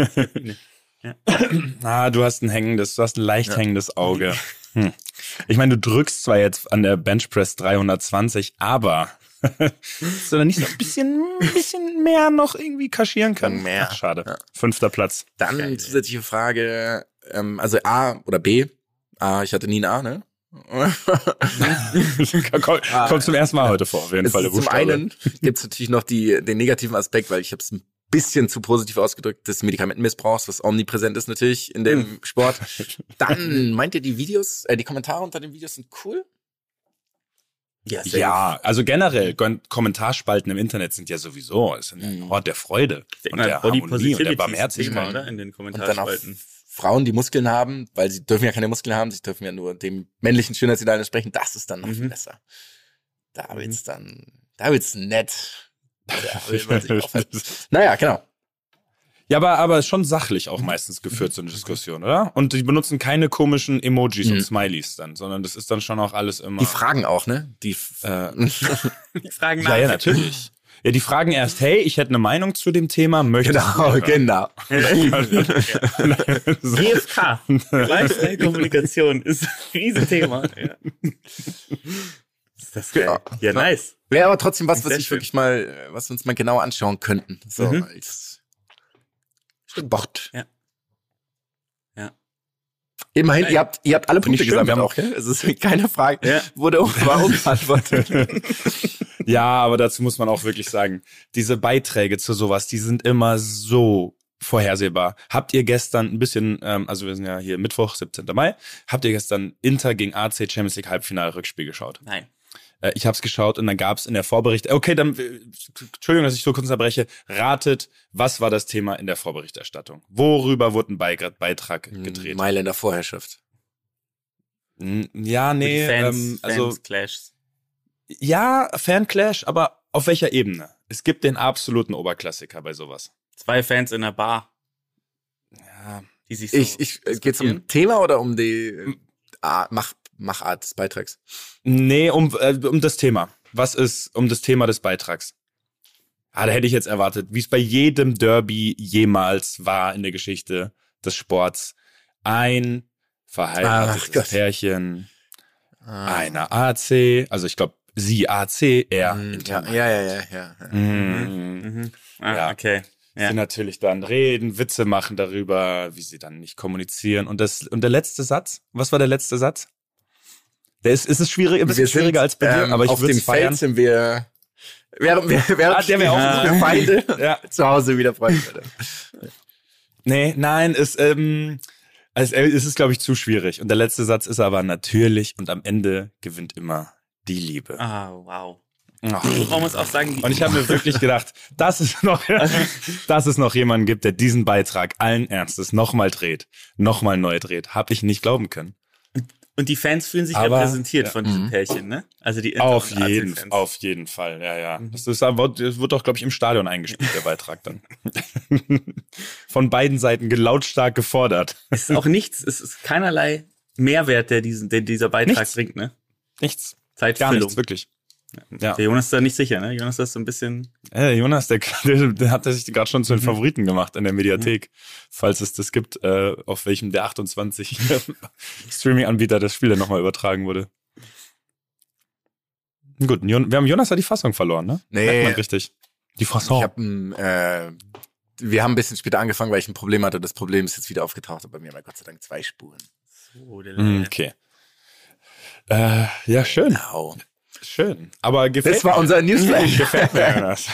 Ah, du hast ein hängendes, du hast ein leicht hängendes Auge. Hm. Ich meine, du drückst zwar jetzt an der Benchpress dreihundertzwanzig, aber dass du da nicht so ein bisschen, ein bisschen mehr noch irgendwie kaschieren können. Mehr. Ach, schade. Ja. Fünfter Platz. dann Geil. zusätzliche Frage, ähm, also A oder B. A, ich hatte nie ein A, ne? Komm, kommt zum ersten Mal heute vor, auf jeden Es Fall der ist zum Buchstabe. einen gibt es natürlich noch die, den negativen Aspekt, weil ich habe es ein bisschen zu positiv ausgedrückt, des Medikamentenmissbrauchs, was omnipräsent ist natürlich in dem Hm. Sport. Dann meint ihr, die Videos, äh, die Kommentare unter den Videos sind cool? Ja, Ja, also generell, Kon- Kommentarspalten im Internet sind ja sowieso ist ein Mhm. Ort der Freude und der Body Harmonie und der Positivity ist Thema, Barmherzigkeit. oder? In den Und dann auch Kommentarspalten. Frauen, die Muskeln haben, weil sie dürfen ja keine Muskeln haben, sie dürfen ja nur dem männlichen Schönheitsideal entsprechen, das ist dann noch viel Mhm. besser. Da wird's dann, da wird's nett. Da will man sich aufhalten. Naja, genau. Ja, aber, aber ist schon sachlich auch meistens geführt, so eine Diskussion, oder? Und die benutzen keine komischen Emojis Mhm. und Smileys dann, sondern das ist dann schon auch alles immer... Die fragen auch, ne? Die, Äh, Die fragen nach. ja, ja, natürlich. Ja, die fragen erst, hey, ich hätte eine Meinung zu dem Thema, möchtest genau, du... genau. So. G F K. Gewaltfreie Kommunikation ist ein Riesenthema. Ja. Ist das geil. Ja. Ja, nice. Wäre aber trotzdem was, was Sehr ich schön. wirklich mal, was wir uns mal genau anschauen könnten. So, Mhm. als Sport. Ja. Ja. Immerhin, Geil. ihr habt, ihr habt alle Finde Punkte ich schön, gesammelt wir auch, gell? Es ist keine Frage. Ja. Wurde war unbeantwortet. Ja, aber dazu muss man auch wirklich sagen, diese Beiträge zu sowas, die sind immer so vorhersehbar. Habt ihr gestern ein bisschen, ähm, also wir sind ja hier Mittwoch, siebzehnten Mai, habt ihr gestern Inter gegen A C Champions League Halbfinale-Rückspiel geschaut? Nein. Äh, ich hab's geschaut und dann gab's in der Vorbericht, okay, dann, äh, Entschuldigung, dass ich so kurz unterbreche, ratet, was war das Thema in der Vorberichterstattung? Worüber wurde ein Be- Beitrag gedreht? Mailänder Vorherrschaft. Hm, Ja, Für die nee, Fans, ähm, also Fans Clashs. ja, Fanclash, aber auf welcher Ebene? Es gibt den absoluten Oberklassiker bei sowas. Zwei Fans in einer Bar, Ja, die sich so Ich, ich, äh, geht's um Thema oder um die äh, Art- Mach, Machart des Beitrags? nee, um, äh, um das Thema. Was ist um das Thema des Beitrags? Ah, da hätte ich jetzt erwartet, wie es bei jedem Derby jemals war in der Geschichte des Sports. Ein verheiratetes Ach Gott. Pärchen, Ah. einer A C, also ich glaube, sie A C, er Hm, Inter. ja, ja, ja, ja, ja. Mhm. Mhm. Ah, Ja. okay. Ja. Sie natürlich dann reden, Witze machen darüber, wie sie dann nicht kommunizieren. Und das und der letzte Satz, was war der letzte Satz? Der ist, ist es schwierig, ein bisschen Wir sind, schwieriger als bei dir, ähm, aber ich auf würde dem es feiern. Feld sind wir, während wir, während Ah, der wäre auch wir gut. Feinde Ja. zu Hause wieder Freunde. Nee, nein, es, ähm, also, es ist, glaube ich, zu schwierig. Und der letzte Satz ist aber natürlich und am Ende gewinnt immer die Liebe. Ah, wow. Ach. Man muss auch sagen, Und ich habe mir wirklich gedacht, dass es noch, dass es noch jemanden gibt, der diesen Beitrag allen Ernstes nochmal dreht, nochmal neu dreht, habe ich nicht glauben können. und die Fans fühlen sich Aber- repräsentiert ja. von diesem Mhm. Pärchen, ne? Also die Inter- Auf und A jeden, C-Fans. auf jeden Fall, ja, ja. Das, ist, aber- das wird doch, glaube ich, im Stadion eingespielt, der Beitrag dann. Von beiden Seiten gelautstark gefordert. Es ist auch nichts, es ist keinerlei Mehrwert, der, diesen, der dieser Beitrag Nichts. bringt, ne? Nichts, gar Zeitfüllung. nichts, wirklich. Ja. Der Jonas ist da nicht sicher, ne? Jonas ist so ein bisschen. Äh, Jonas, der, der, der hat sich gerade schon zu den Favoriten gemacht in der Mediathek, falls es das gibt, äh, auf welchem der achtundzwanzig Streaming-Anbieter das Spiel dann nochmal übertragen wurde. Gut, Jon- wir haben Jonas ja die Fassung verloren, ne? Nee. Merkt man richtig. Die Ich Fassung. hab ein, äh, wir haben ein bisschen später angefangen, weil ich ein Problem hatte. Das Problem ist jetzt wieder aufgetaucht, aber bei mir haben wir Gott sei Dank zwei Spuren. So, der Mm, Okay. Äh, ja, schön. Au. Schön. Aber gefällt Das war unser Newsflash. Gefällt mir, Jonas.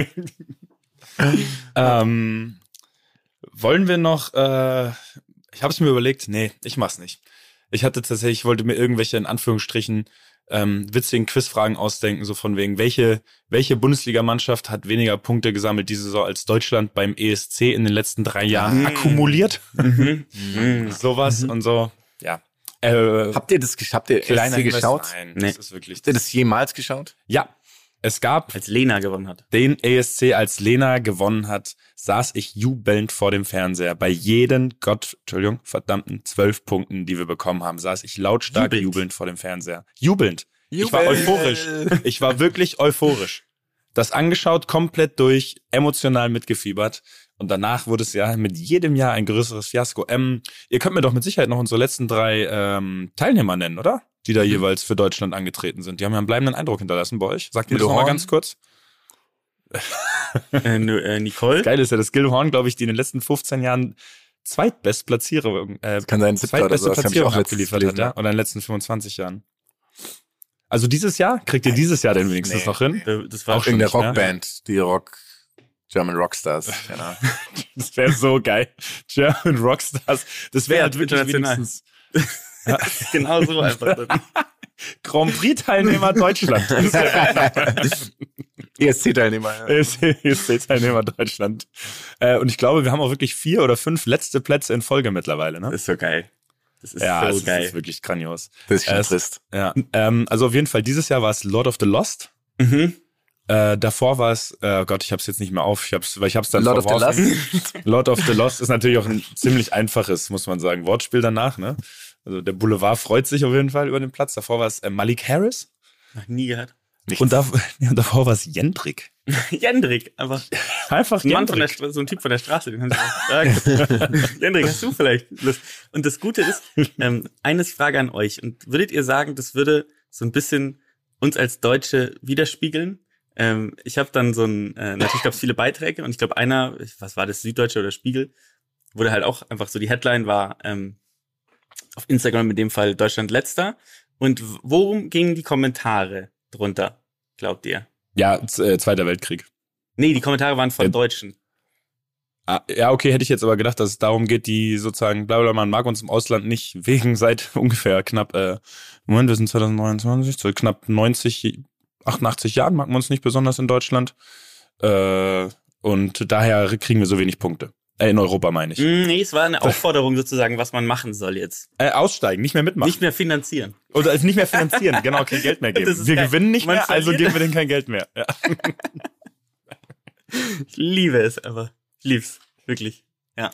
ähm, wollen wir noch, äh, ich habe es mir überlegt, nee, ich mach's nicht. Ich hatte tatsächlich, ich wollte mir irgendwelche, in Anführungsstrichen, ähm, witzigen Quizfragen ausdenken, so von wegen, welche, welche Bundesligamannschaft hat weniger Punkte gesammelt diese Saison als Deutschland beim E S C in den letzten drei Jahren Mhm. akkumuliert? Mhm. Mhm. Sowas und so, ja. Äh, Habt ihr das gesch- habt ihr kleiner S C Invest- geschaut? Nein, Nee. das ist wirklich, Habt ihr das jemals geschaut? ja. Es gab Als Lena gewonnen hat. den E S C, als Lena gewonnen hat, saß ich jubelnd vor dem Fernseher. Bei jeden, Gott, Entschuldigung, verdammten zwölf Punkten, die wir bekommen haben, saß ich lautstark jubelnd, Jubelnd. vor dem Fernseher. Jubelnd. Ich war Jubel. euphorisch. Ich war wirklich euphorisch. Das angeschaut, komplett durch, emotional mitgefiebert. Und danach wurde es ja mit jedem Jahr ein größeres Fiasko. Ähm, ihr könnt mir doch mit Sicherheit noch unsere letzten drei ähm, Teilnehmer nennen, oder? Die da jeweils für Deutschland angetreten sind. Die haben ja einen bleibenden Eindruck hinterlassen bei euch. Sagt mir das nochmal Horn. ganz kurz. Äh, nö, äh, Nicole. Geil ist ja, dass Gilhorn, glaube ich, die in den letzten fünfzehn Jahren Zweitbestplatzierung, äh, Kann sein, siebter oder zweitbeste so. Das hab ich Platzierung auch letztens abgeliefert gelesen, hat, ja? Oder in den letzten fünfundzwanzig Jahren. Also dieses Jahr? Kriegt ihr dieses Jahr denn wenigstens Nee. noch hin? Äh, Das war Auch auch schon schon. Irgendeine nicht mehr. Rockband, die Rock, German Rockstars. Keine Ahnung. Das wäre so geil. German Rockstars. Das wäre Ja, halt wirklich international. wenigstens Genau so einfach. Grand Prix-Teilnehmer Deutschland. Das wär E S C-Teilnehmer. Ja. E S C-Teilnehmer Deutschland. Äh, und ich glaube, wir haben auch wirklich vier oder fünf letzte Plätze in Folge mittlerweile, ne? Das ist so geil. Das ist Ja, so es geil. ist wirklich grandios. Das ist schon Äh, es- trist. Ja, ähm, also auf jeden Fall, dieses Jahr war es Lord of the Lost. Mhm. Äh, davor war es, äh, Gott, ich hab's jetzt nicht mehr auf, ich hab's, weil ich hab's dann Lord of the verworfen. Lost? Lord of the Lost ist natürlich auch ein ziemlich einfaches, muss man sagen, Wortspiel danach, ne? Also der Boulevard freut sich auf jeden Fall über den Platz. Davor war es äh, Malik Harris Noch nie gehört. und, da, ja, und davor war es Jendrik. Jendrik, einfach Einfach ein Mann von der Jendrik. Straße, so ein Typ von der Straße, den haben sie auch gefragt. Jendrik, hast du vielleicht Lust? Und das Gute ist, ähm, eine Frage an euch. Und würdet ihr sagen, das würde so ein bisschen uns als Deutsche widerspiegeln. Ähm, ich habe dann so ein, äh, natürlich gab es viele Beiträge und ich glaube einer, was war das, Süddeutsche oder Spiegel, wurde halt auch einfach so, die Headline war ähm, auf Instagram in dem Fall Deutschland letzter. Und worum gingen die Kommentare drunter, glaubt ihr? Ja, z- äh, Zweiter Weltkrieg. Nee, die Kommentare waren von Ja. Deutschen. Ah, ja, okay, hätte ich jetzt aber gedacht, dass es darum geht, die sozusagen, bla bla, man mag uns im Ausland nicht wegen seit ungefähr knapp, äh, Moment, wir sind zwanzig neunundzwanzig, so knapp neunzig, achtundachtzig Jahren mag man uns nicht besonders in Deutschland. Äh, und daher kriegen wir so wenig Punkte. Äh, in Europa meine ich. Mm, nee, es war eine Aufforderung sozusagen, was man machen soll jetzt. Äh, aussteigen, nicht mehr mitmachen. Nicht mehr finanzieren. Oder also nicht mehr finanzieren, genau, kein Geld mehr geben. Das ist Wir geil. gewinnen nicht Man mehr, also verliert. geben wir denen kein Geld mehr. Ja. Ich liebe es aber. Ich lieb's. Wirklich. Ja.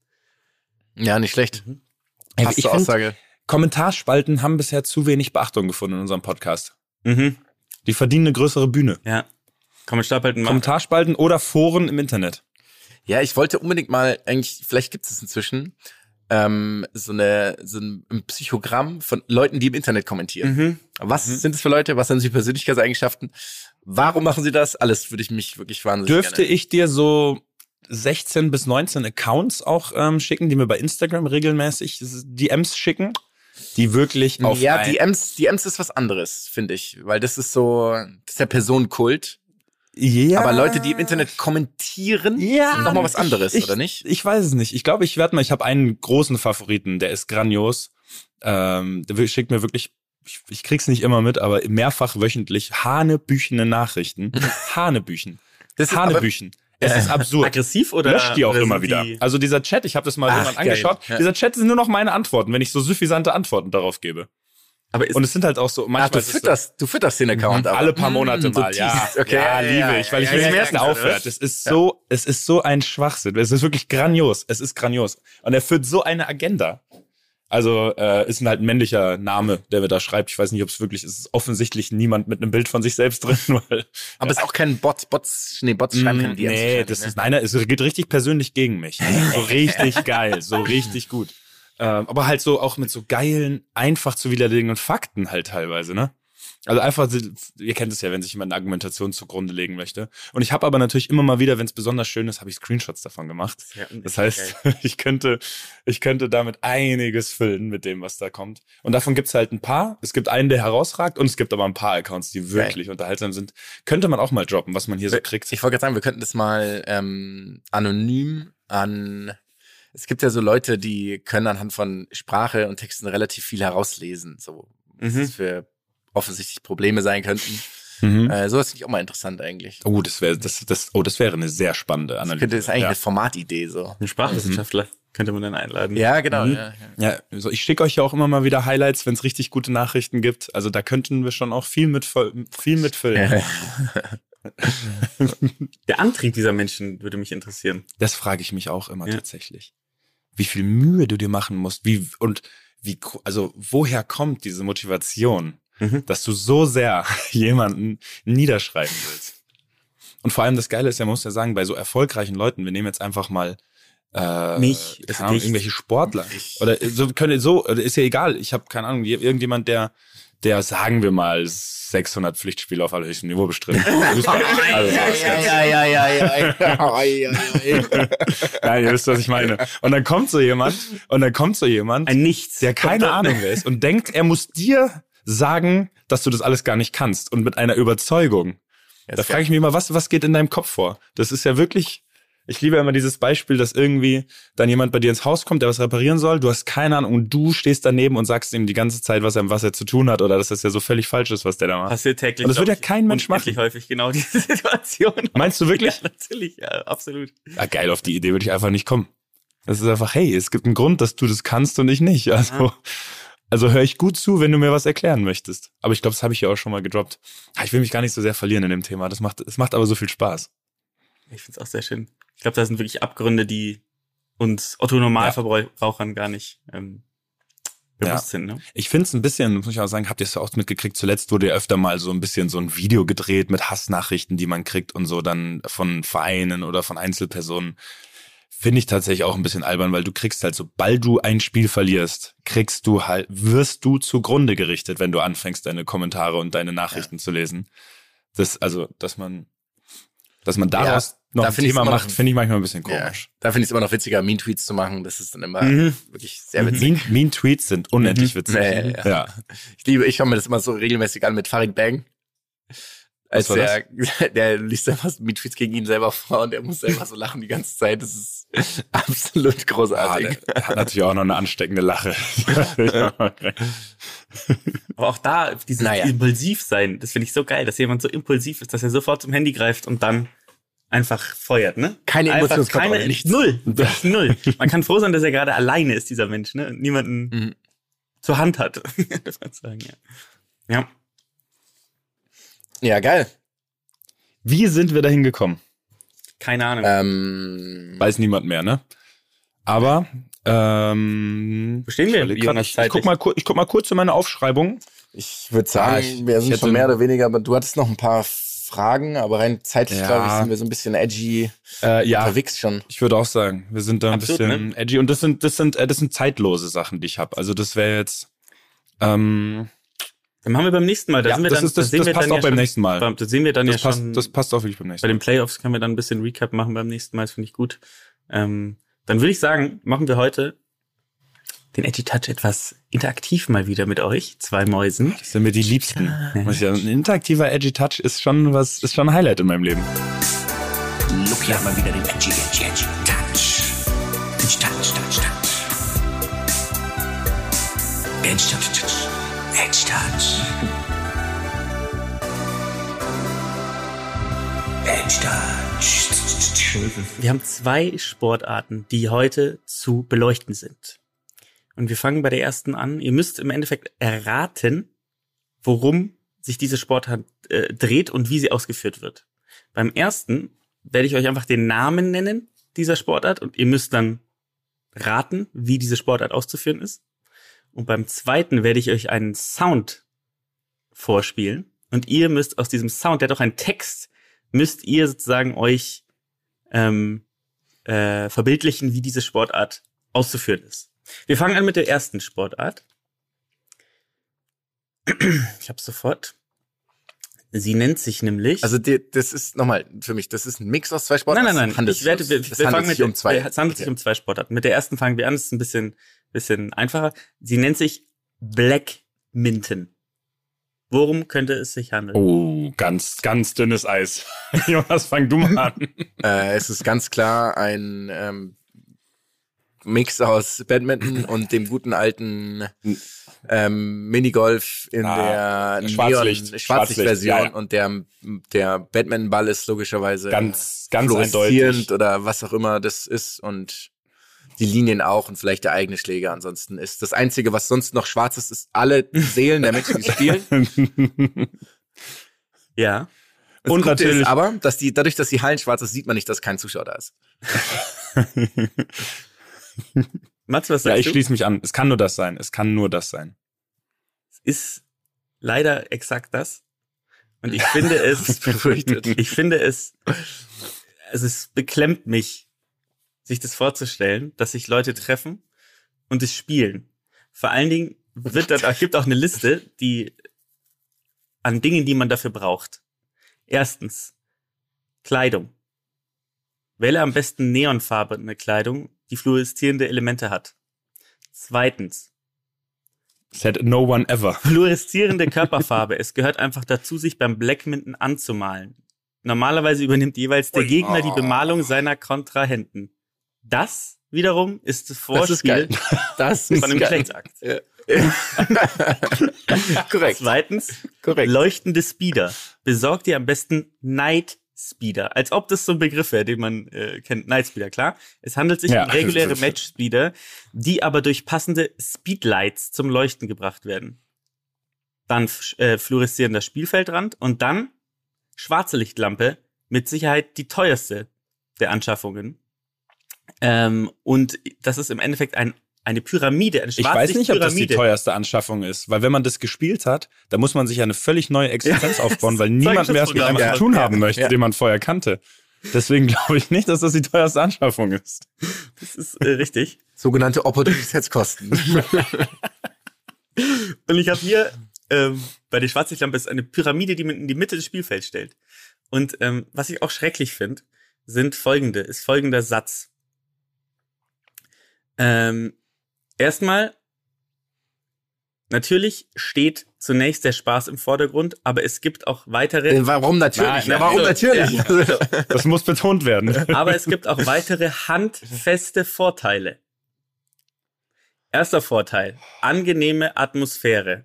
Ja, nicht schlecht. Ich Passte find, Aussage. Kommentarspalten haben bisher zu wenig Beachtung gefunden in unserem Podcast. Mhm. Die verdienen eine größere Bühne. Ja. Kommentarspalten machen. Kommentarspalten oder Foren im Internet. Ja, ich wollte unbedingt mal, eigentlich, vielleicht gibt es inzwischen, ähm, so eine so ein, ein Psychogramm von Leuten, die im Internet kommentieren. Mhm. Was sind es für Leute? Was sind sie für Persönlichkeitseigenschaften? Warum machen sie das? Alles würde ich mich wirklich wahnsinnig Dürfte gerne. ich dir so sechzehn bis neunzehn Accounts auch ähm, schicken, die mir bei Instagram regelmäßig D Ms schicken, die wirklich auf Ja, ein- D Ms, D Ms ist was anderes, finde ich. Weil das ist so, das ist der Personenkult. Ja. Aber Leute, die im Internet kommentieren, Ja, sind nochmal was anderes, ich, oder nicht? Ich weiß es nicht. Ich glaube, ich werde mal, ich habe einen großen Favoriten, der ist grandios. Ähm, der schickt mir wirklich, ich, ich krieg's nicht immer mit, aber mehrfach wöchentlich hanebüchene Nachrichten. Hanebüchen. Das ist Hanebüchen. Es ist absurd. Aggressiv oder? Löscht die auch oder immer sind wieder. die- Also dieser Chat, ich habe das mal Ach, jemand geil. angeschaut. Ja. Dieser Chat sind nur noch meine Antworten, wenn ich so suffisante Antworten darauf gebe. Aber ist, Und es sind halt auch so, manchmal Ach, du ist es so, fütterst, du fütterst den Account aber. alle paar Monate Mm, du mal, ja. teasst. Okay, ja, ja, liebe ja, ich, weil ich ja, will ja, nicht, ja, dass der ja, aufhört. Es ist so, es ist so ein Schwachsinn. Es ist wirklich grandios. Es ist grandios. Und er führt so eine Agenda. Also, äh, ist ein halt ein männlicher Name, der mir da schreibt. Ich weiß nicht, ob es wirklich ist. Es ist offensichtlich niemand mit einem Bild von sich selbst drin, weil. Aber es ist auch kein Bot. Bots, nee, Bots schreiben keine D Ms. Nee, wahrscheinlich, das ne? ist, nein, es geht richtig persönlich gegen mich. So richtig geil, so richtig gut. Ähm, aber halt so auch mit so geilen, einfach zu widerlegenden Fakten halt teilweise, ne? Also einfach, ihr kennt es ja, wenn sich jemand eine Argumentation zugrunde legen möchte. Und ich habe aber natürlich immer mal wieder, wenn es besonders schön ist, habe ich Screenshots davon gemacht. Ja, Das heißt, ich könnte, ich könnte damit einiges füllen mit dem, was da kommt. Und davon gibt's halt ein paar. Es gibt einen, der herausragt, und es gibt aber ein paar Accounts, die wirklich unterhaltsam sind. Könnte man auch mal droppen, was man hier so kriegt. Ich wollte gerade sagen, wir könnten das mal ähm, anonym an. Es gibt ja so Leute, die können anhand von Sprache und Texten relativ viel herauslesen, so was Mhm. das für offensichtlich Probleme sein könnten. Mhm. Äh, sowas finde ich auch mal interessant eigentlich. Oh, das wäre, das, das, oh, das wäre eine sehr spannende Das Analyse. könnte das ist eigentlich ja. eine Formatidee so. Ein Sprachwissenschaftler könnte man dann einladen. Ja, genau. Mhm. Ja, ja. Ja, also ich schicke euch ja auch immer mal wieder Highlights, wenn es richtig gute Nachrichten gibt. Also da könnten wir schon auch viel mit viel mitfüllen. Der Antrieb dieser Menschen würde mich interessieren. Das frage ich mich auch immer Ja. tatsächlich. Wie viel Mühe du dir machen musst, wie und wie gro- also woher kommt diese Motivation, Mhm. dass du so sehr jemanden niederschreiben willst? Und vor allem das Geile ist, ja, man muss ja sagen, bei so erfolgreichen Leuten, wir nehmen jetzt einfach mal äh, Mich, keine Ahnung, dich. irgendwelche Sportler oder so können so oder ist ja egal. Ich habe keine Ahnung, irgendjemand, der der sagen wir mal sechshundert Pflichtspiele auf allerhöchstem Niveau bestritten. Fußball. Also, Ja, ja, ja, ja, ja. Nein, ihr wisst, was ich meine. Und dann kommt so jemand, und dann kommt so jemand, Ein Nichts. der keine Ahnung wer ist und denkt, er muss dir sagen, dass du das alles gar nicht kannst und mit einer Überzeugung. Da frage ich mich immer, was, was geht in deinem Kopf vor? Das ist ja wirklich, ich liebe immer dieses Beispiel, dass irgendwie dann jemand bei dir ins Haus kommt, der was reparieren soll, du hast keine Ahnung und du stehst daneben und sagst ihm die ganze Zeit, was er, was er zu tun hat oder dass das ja so völlig falsch ist, was der da macht. Passiert täglich. Und das wird ja glaub ich, kein Mensch unendlich häufig genau diese Situation. Meinst du wirklich? Ja, natürlich, ja, absolut. Ja, geil, auf die Idee würde ich einfach nicht kommen. Das ist einfach, hey, es gibt einen Grund, dass du das kannst und ich nicht. Also, also höre ich gut zu, wenn du mir was erklären möchtest. Aber ich glaube, das habe ich ja auch schon mal gedroppt. Ich will mich gar nicht so sehr verlieren in dem Thema. Das macht, es macht aber so viel Spaß. Ich finde es auch sehr schön. Ich glaube, da sind wirklich Abgründe, die uns Otto-Normalverbrauchern gar nicht ähm, bewusst Ja. sind. Ne? Ich finde es ein bisschen, muss ich auch sagen, habt ihr es ja auch mitgekriegt, zuletzt wurde ja öfter mal so ein bisschen so ein Video gedreht mit Hassnachrichten, die man kriegt und so dann von Vereinen oder von Einzelpersonen. finde ich tatsächlich auch ein bisschen albern, weil du kriegst halt, sobald du ein Spiel verlierst, kriegst du halt, wirst du zugrunde gerichtet, wenn du anfängst, deine Kommentare und deine Nachrichten ja. zu lesen. Das, also, dass man, dass man daraus ja, noch da ein Thema macht, finde ich manchmal ein bisschen komisch. Ja, da finde ich es immer noch witziger, Mean-Tweets zu machen. Das ist dann immer mhm. wirklich sehr witzig. Mean-Tweets sind unendlich mhm. witzig. Ja, ja, ja. Ja. Ich liebe, ich schaue mir das immer so regelmäßig an mit Farid Bang. Als der, der liest einfach Mean-Tweets gegen ihn selber vor und er muss selber so lachen die ganze Zeit. Das ist absolut großartig. Ah, der hat natürlich auch noch eine ansteckende Lache. Aber auch da, dieses naja. Impulsivsein, das finde ich so geil, dass jemand so impulsiv ist, dass er sofort zum Handy greift und dann einfach feuert, ne? Keine Emotionskontrolle, nichts. Null. Null. Man kann froh sein, dass er gerade alleine ist, dieser Mensch, ne? Und niemanden mhm. zur Hand hat. Das kann ich sagen, ja. Ja. Ja, geil. Wie sind wir dahin gekommen? Keine Ahnung. Ähm, Weiß niemand mehr, ne? Aber, ähm... Wo stehen wir? Ich, ich, ich, guck mal, ich guck mal kurz in meine Aufschreibung. Ich würde sagen, ah, ich, wir sind schon mehr oder weniger, aber du hattest noch ein paar Fragen, aber rein zeitlich, ja. glaube ich, sind wir so ein bisschen edgy äh, ja. unterwegs schon. Ich würde auch sagen, wir sind da ein Absolut, bisschen ne? edgy. Und das sind, das sind, das sind zeitlose Sachen, die ich habe. Also das wäre jetzt... Ähm, Dann machen wir beim nächsten Mal. Da ja, sind wir das dann, ist, das, das, das wir passt dann auch ja beim schon, nächsten Mal. Das sehen wir dann das ja passt, schon. Das passt auch wirklich beim nächsten Mal. Bei Mal. den Playoffs können wir dann ein bisschen Recap machen beim nächsten Mal. Das finde ich gut. Ähm, dann würde ich sagen, machen wir heute den Edgy Touch etwas interaktiv mal wieder mit euch. Zwei Mäusen. Das sind mir die Liebsten. Ja. Ein interaktiver Edgy Touch ist schon was, ist schon ein Highlight in meinem Leben. Look, hier haben wir wieder den Edgy, Edgy, Edgy Touch. Edgy Touch, Touch, Touch. Edgy Touch, Touch. Edgy Touch. Edgy Touch. Wir haben zwei Sportarten, die heute zu beleuchten sind. Und wir fangen bei der ersten an. Ihr müsst im Endeffekt erraten, worum sich diese Sportart äh, dreht und wie sie ausgeführt wird. Beim ersten werde ich euch einfach den Namen nennen dieser Sportart und ihr müsst dann raten, wie diese Sportart auszuführen ist. Und beim zweiten werde ich euch einen Sound vorspielen und ihr müsst aus diesem Sound, der hat auch einen Text, müsst ihr sozusagen euch ähm, äh, verbildlichen, wie diese Sportart auszuführen ist. Wir fangen an mit der ersten Sportart. Ich hab's sofort. Sie nennt sich nämlich... Also die, das ist, nochmal für mich, das ist ein Mix aus zwei Sportarten? Nein, nein, nein. Ich werde, wir, wir fangen mit, um zwei. Es handelt sich okay. um zwei Sportarten. Mit der ersten fangen wir an, das ist ein bisschen, bisschen einfacher. Sie nennt sich Blackminton. Worum könnte es sich handeln? Oh, ganz, ganz dünnes Eis. Jonas, fang du mal an. äh, es ist ganz klar ein ähm, Mix aus Badminton und dem guten alten ähm, Minigolf in ah, der Schwarzlicht, Schwarzlicht-Version. ja, ja. Und der, der Badmintonball ist logischerweise ganz, ganz fluoreszierend eindeutig. Oder was auch immer das ist. Und die Linien auch und vielleicht der eigene Schläger. Ansonsten ist das Einzige, was sonst noch schwarz ist, ist alle Seelen der Menschen, die spielen. Ja. Das und natürlich ist aber, dass die, dadurch, dass die Hallen schwarz ist, sieht man nicht, dass kein Zuschauer da ist. Mats, was sagst ja, ich du? schließe mich an. Es kann nur das sein. Es kann nur das sein. Es ist leider exakt das. Und ich finde es, ich finde es, also es beklemmt mich, sich das vorzustellen, dass sich Leute treffen und es spielen. Vor allen Dingen wird da, gibt auch eine Liste, die an Dingen, die man dafür braucht. Erstens, Kleidung. Wähle am besten neonfarbene Kleidung, die fluoreszierende Elemente hat. Zweitens, Said no one ever. Fluoreszierende Körperfarbe. Es gehört einfach dazu, sich beim Blackminton anzumalen. Normalerweise übernimmt jeweils der Gegner die Bemalung seiner Kontrahenten. Das wiederum ist das Vorspiel das ist das ist von einem geil. Geschlechtsakt. Ja. Korrekt. Zweitens, Korrekt. leuchtende Speeder. Besorgt ihr am besten Night Speeder. Als ob das so ein Begriff wäre, den man äh, kennt. Night Speeder, klar. Es handelt sich ja, um reguläre Match Speeder, die aber durch passende Speedlights zum Leuchten gebracht werden. Dann äh, fluoreszierender Spielfeldrand und dann schwarze Lichtlampe, mit Sicherheit die teuerste der Anschaffungen. Ähm, und das ist im Endeffekt ein, eine Pyramide, eine Ich weiß nicht, ob das die Pyramide. teuerste Anschaffung ist, weil wenn man das gespielt hat, da muss man sich eine völlig neue Existenz aufbauen, weil niemand mehr was mit einem zu tun haben möchte, Ja. den man vorher kannte. Deswegen glaube ich nicht, dass das die teuerste Anschaffung ist. Das ist äh, richtig. Sogenannte Opportunitätskosten. Und ich habe hier ähm, bei der Schwarzlichtlampe ist eine Pyramide, die man in die Mitte des Spielfelds stellt. Und ähm, was ich auch schrecklich finde, sind folgende, ist folgender Satz. Ähm, erstmal, natürlich steht zunächst der Spaß im Vordergrund, aber es gibt auch weitere... Warum natürlich? Nein, nein, Warum so, natürlich? ja. Das muss betont werden. Aber es gibt auch weitere handfeste Vorteile. Erster Vorteil, angenehme Atmosphäre.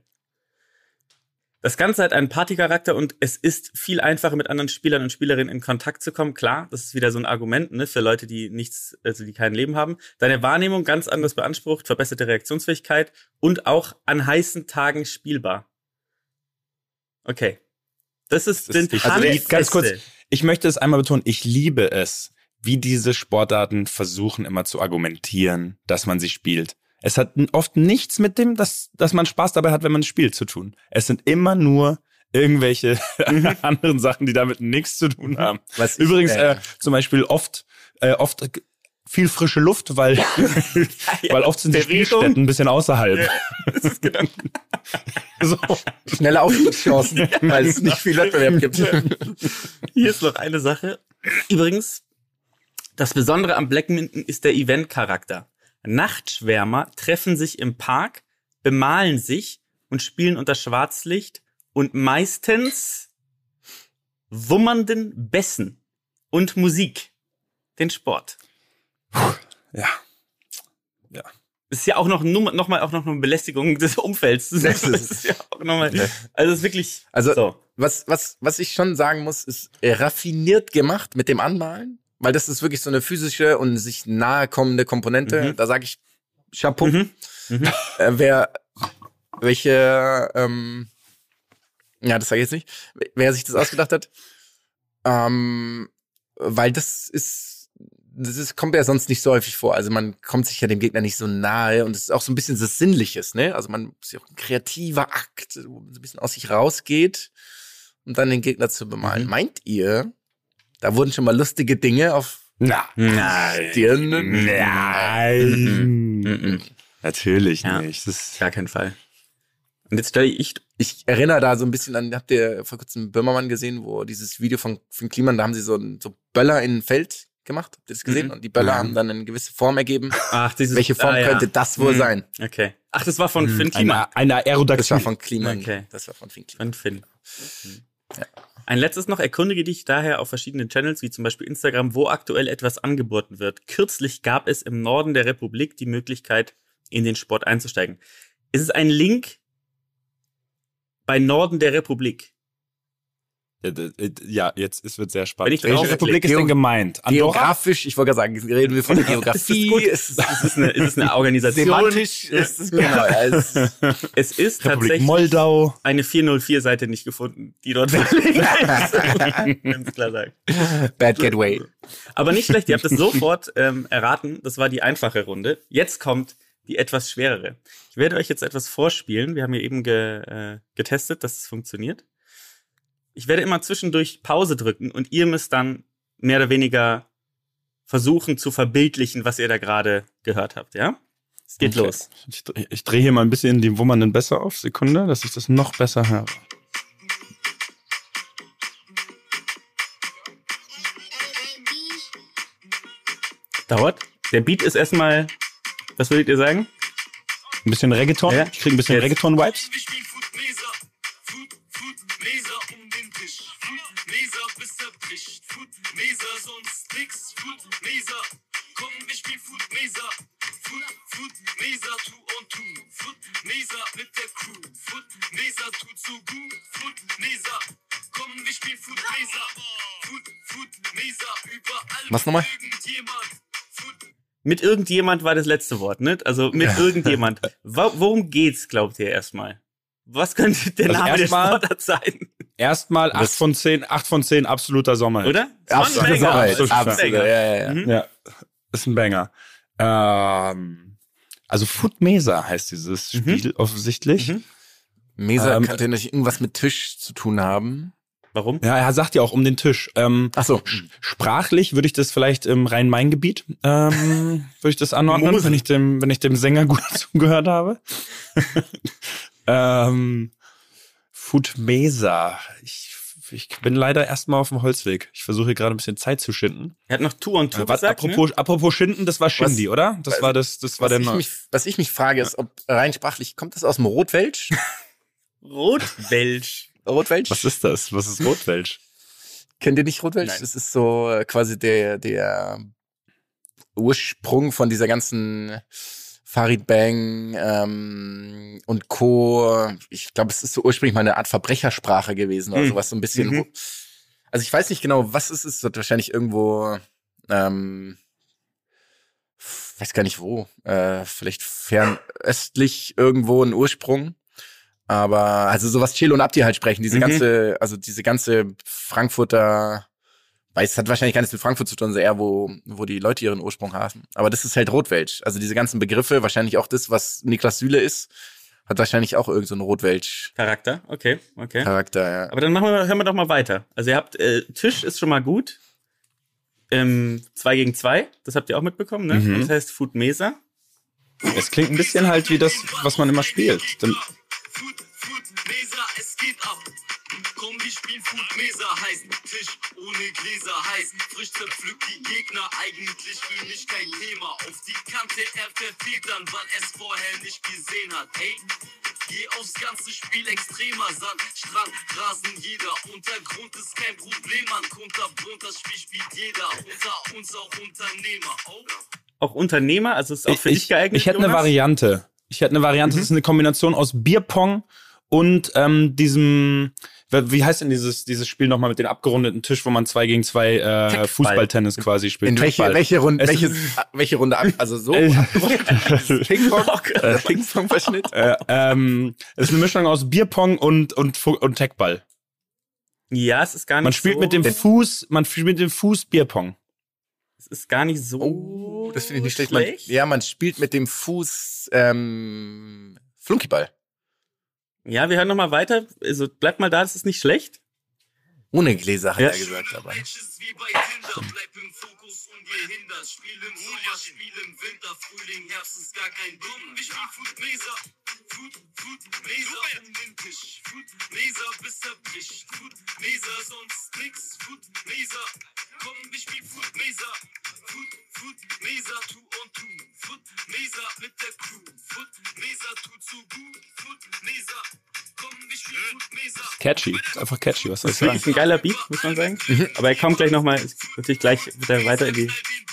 Das Ganze hat einen Partycharakter und es ist viel einfacher, mit anderen Spielern und Spielerinnen in Kontakt zu kommen. Klar, das ist wieder so ein Argument, ne, für Leute, die nichts, also die kein Leben haben. Deine Wahrnehmung ganz anders beansprucht, verbesserte Reaktionsfähigkeit und auch an heißen Tagen spielbar. Okay. Das ist, sind Also handfeste. ganz kurz, ich möchte es einmal betonen, ich liebe es, wie diese Sportarten versuchen immer zu argumentieren, dass man sie spielt. Es hat oft nichts mit dem, dass, dass man Spaß dabei hat, wenn man spielt, zu tun. Es sind immer nur irgendwelche anderen Sachen, die damit nichts zu tun haben. Was Übrigens ich, äh, äh, zum Beispiel oft äh, oft viel frische Luft, weil weil oft sind die Bewegung. Spielstätten ein bisschen außerhalb. Ja, das ist genau. So. Schnelle Aufstiegschancen, weil es nicht viel Wettbewerb gibt. Hier ist noch eine Sache. Übrigens, das Besondere am Blackminton ist der Event-Charakter. Nachtschwärmer treffen sich im Park, bemalen sich und spielen unter Schwarzlicht und meistens wummernden Bässen und Musik den Sport. Ja. Ja. Das ist ja auch noch, noch mal auch noch eine Belästigung des Umfelds. Das ist, das ist ja auch noch mal, also es ist wirklich Also so. was, was, was ich schon sagen muss, ist äh, raffiniert gemacht mit dem Anmalen, weil das ist wirklich so eine physische und sich nahe kommende Komponente. Mhm. Da sage ich Chapeau. Mhm. Mhm. Äh, wer, welche, ähm, ja, das sage ich jetzt nicht, wer sich das ausgedacht hat, ähm, weil das ist, das ist, kommt ja sonst nicht so häufig vor. Also man kommt sich ja dem Gegner nicht so nahe und es ist auch so ein bisschen das Sinnliches, ne? Also man ist ja auch ein kreativer Akt, wo man so ein bisschen aus sich rausgeht, um dann den Gegner zu bemalen. Mhm. Meint ihr, da wurden schon mal lustige Dinge auf Na, Nein. Stirnen? nein. Mhm. Natürlich Ja. nicht. Das ist Gar keinen Fall. Und jetzt stelle ich, Ich erinnere da so ein bisschen an, habt ihr vor kurzem Böhmermann gesehen, wo dieses Video von Finn Kliman, da haben sie so, so Böller in ein Feld gemacht, habt ihr das gesehen? Mhm. Und die Böller Mhm. haben dann eine gewisse Form ergeben. ach, dieses, Welche Form ah, ja. könnte das wohl Mhm. sein? Okay. Ach, das war von Finn Kliman. eine, eine Das Aerodaktyl. war von Kliman. Okay. Das war von Finn Kliman. Von Finn. Ein letztes noch, erkundige dich daher auf verschiedenen Channels, wie zum Beispiel Instagram, wo aktuell etwas angeboten wird. Kürzlich gab es im Norden der Republik die Möglichkeit, in den Sport einzusteigen. Ist es ein Link bei Norden der Republik? Ja, jetzt es wird sehr Wenn spannend. ich Welche drauf Republik ist klicke- denn gemeint? Andorra? Geografisch, ich wollte gerade sagen, reden wir von der Ist das Geografie. gut? Es Ist es eine, ist es eine Organisation? semantisch ist es, genau. Ja, es ist, Es ist Republik tatsächlich Moldau. eine vierhundertvier-Seite nicht gefunden, die dort verlinkt ist. Ganz klar sagen. Bad Gateway. Aber nicht schlecht, ihr habt es sofort ähm, erraten. Das war die einfache Runde. Jetzt kommt die etwas schwerere. Ich werde euch jetzt etwas vorspielen. Wir haben ja eben ge, äh, getestet, dass es funktioniert. Ich werde immer zwischendurch Pause drücken und ihr müsst dann mehr oder weniger versuchen zu verbildlichen, was ihr da gerade gehört habt, ja? Es geht Okay. los. Ich, dreh- ich drehe hier mal ein bisschen die Wummernden besser auf. Sekunde, dass ich das noch besser höre. Dauert. Der Beat ist erstmal, was würdet ihr sagen? Ein bisschen Reggaeton. Ja. Ich kriege ein bisschen Jetzt. Reggaeton-Vibes. Wir spielen Food Mesa. Food, Food Mesa um den Tisch. Food Mesa bis er bricht. Food Mesa sonst nix. Food Mesa. Komm, wir spielen Food Mesa. Food, Food Mesa two on two. Food Mesa mit der Crew. Food Mesa tut so gut. Food Mesa. Komm, wir spielen Food Mesa. Food, Food Mesa überall. Was nochmal? Irgendjemand. Food Mit irgendjemand war das letzte Wort, ne? Also mit irgendjemand. Wo, worum geht's, glaubt ihr erstmal? Was könnte der Also Name der erstmal- Sportart sein? Erstmal acht von zehn, acht von zehn absoluter Sommer. Oder? Das war ein Absolut. Banger. Absolut. Das ist ein Absolut. Banger. Ja, ja, ja. Mhm. Ja, ist ein Banger. Ähm, also Food Mesa heißt dieses Spiel offensichtlich. Mhm. Mesa Ähm, könnte natürlich irgendwas mit Tisch zu tun haben. Warum? Ja, er sagt ja auch um den Tisch. Ähm, Ach so. Sprachlich würde ich das vielleicht im Rhein-Main-Gebiet, ähm, würde ich das anordnen, Mosel. wenn ich dem, wenn ich dem Sänger gut zugehört habe. ähm, Food Mesa. Ich, ich bin leider erstmal auf dem Holzweg. Ich versuche hier gerade ein bisschen Zeit zu schinden. Er hat noch Two on Two Äh, was, gesagt, apropos, ne? apropos Schinden, das war Shindy, Was- oder? Das was- war das, das war Was der ich, Neu- mich, was ich mich frage, ist, ob rein sprachlich, kommt das aus dem Rotwelsch? Rotwelsch. Rotwelsch? Was ist das? Was ist Rotwelsch? Kennt ihr nicht Rotwelsch? Nein. Das ist so äh, quasi der, der Ursprung von dieser ganzen Farid Bang ähm, und Co. Ich glaube, es ist so ursprünglich mal eine Art Verbrechersprache gewesen oder Mhm. sowas, so ein bisschen. Mhm. Wo, also ich weiß nicht genau, was es ist. Es wird wahrscheinlich irgendwo, ähm, weiß gar nicht wo, äh, vielleicht fernöstlich irgendwo ein Ursprung. Aber also sowas Chelo und Abdi halt sprechen, diese Mhm. ganze, also diese ganze Frankfurter, weiß, es hat wahrscheinlich gar nichts mit Frankfurt zu tun, sondern eher wo, wo die Leute ihren Ursprung haben. Aber das ist halt Rotwelsch. Also diese ganzen Begriffe, wahrscheinlich auch das, was Niklas Süle ist, hat wahrscheinlich auch irgend so einen Rotwelsch-Charakter, Charakter, okay, okay. ja. Aber dann machen wir, hören wir doch mal weiter. Also ihr habt, äh, Tisch ist schon mal gut. Ähm, zwei gegen zwei, das habt ihr auch mitbekommen, ne? Mhm. Und das heißt Food Mesa. Es klingt ein bisschen halt wie das, was man immer spielt. Dann, Food, Food, Mesa, es geht ab. Komm, wir spielen Food, Mesa heißt Tisch ohne Gläser heißt. Frisch zerpflückt die Gegner, eigentlich für mich kein Thema. Auf die Kante, er verfehlt dann, weil es vorher nicht gesehen hat. Hey, geh aufs ganze Spiel extremer Sand, Strand, Rasen, jeder. Untergrund ist kein Problem, man kunterbunt, das Spiel spielt jeder. Unter uns auch Unternehmer. Oh. Auch Unternehmer, also ist auch für dich ich, geeignet, ich hätte eine Jonas? Variante. Ich hätte eine Variante, Mhm. das ist eine Kombination aus Bierpong und ähm, diesem, wie heißt denn dieses, dieses Spiel nochmal mit dem abgerundeten Tisch, wo man zwei gegen zwei äh, Techball. Fußballtennis quasi spielt. In welche, Techball. welche Runde, Es welches, ist- welche Runde ab, also so, Äh, Ping-Pong, äh, Ping-Pong-Verschnitt? äh, ähm, es ist eine Mischung aus Bierpong und, und, Fu- und Techball. Ja, es ist gar nicht Man spielt so, mit dem Fuß, man spielt mit dem Fuß Bierpong. es ist gar nicht so Oh, das finde ich nicht schlecht. Man, ja, man spielt mit dem Fuß, ähm, Flunkyball. Ja, wir hören noch mal weiter. Also bleibt mal da, das ist nicht schlecht. Ohne Gläser, hat Ja. er gesagt, aber. Matches wie bei Tinder, bleib im Fokus ungehindert. Spiel im Sommer, Spiel im Winter, Frühling, Herbst ist gar kein Dumm. Ich spiel Food Mesa, Food, Food Mesa um den Tisch. Food Mesa bis er bricht. Food Mesa sonst nix. Food Mesa, komm, ich spiel Food Mesa. Food, Food Mesa, two on two. Food Mesa mit der Crew. Food Mesa tut so gut. Food Mesa, komm, ich spiel Food Mesa. Catchy. Ist einfach catchy, was soll ich Das sagen? ist ein geiler Beat, muss man sagen. Aber er kommt gleich noch mal, ist natürlich gleich wieder weiter in die...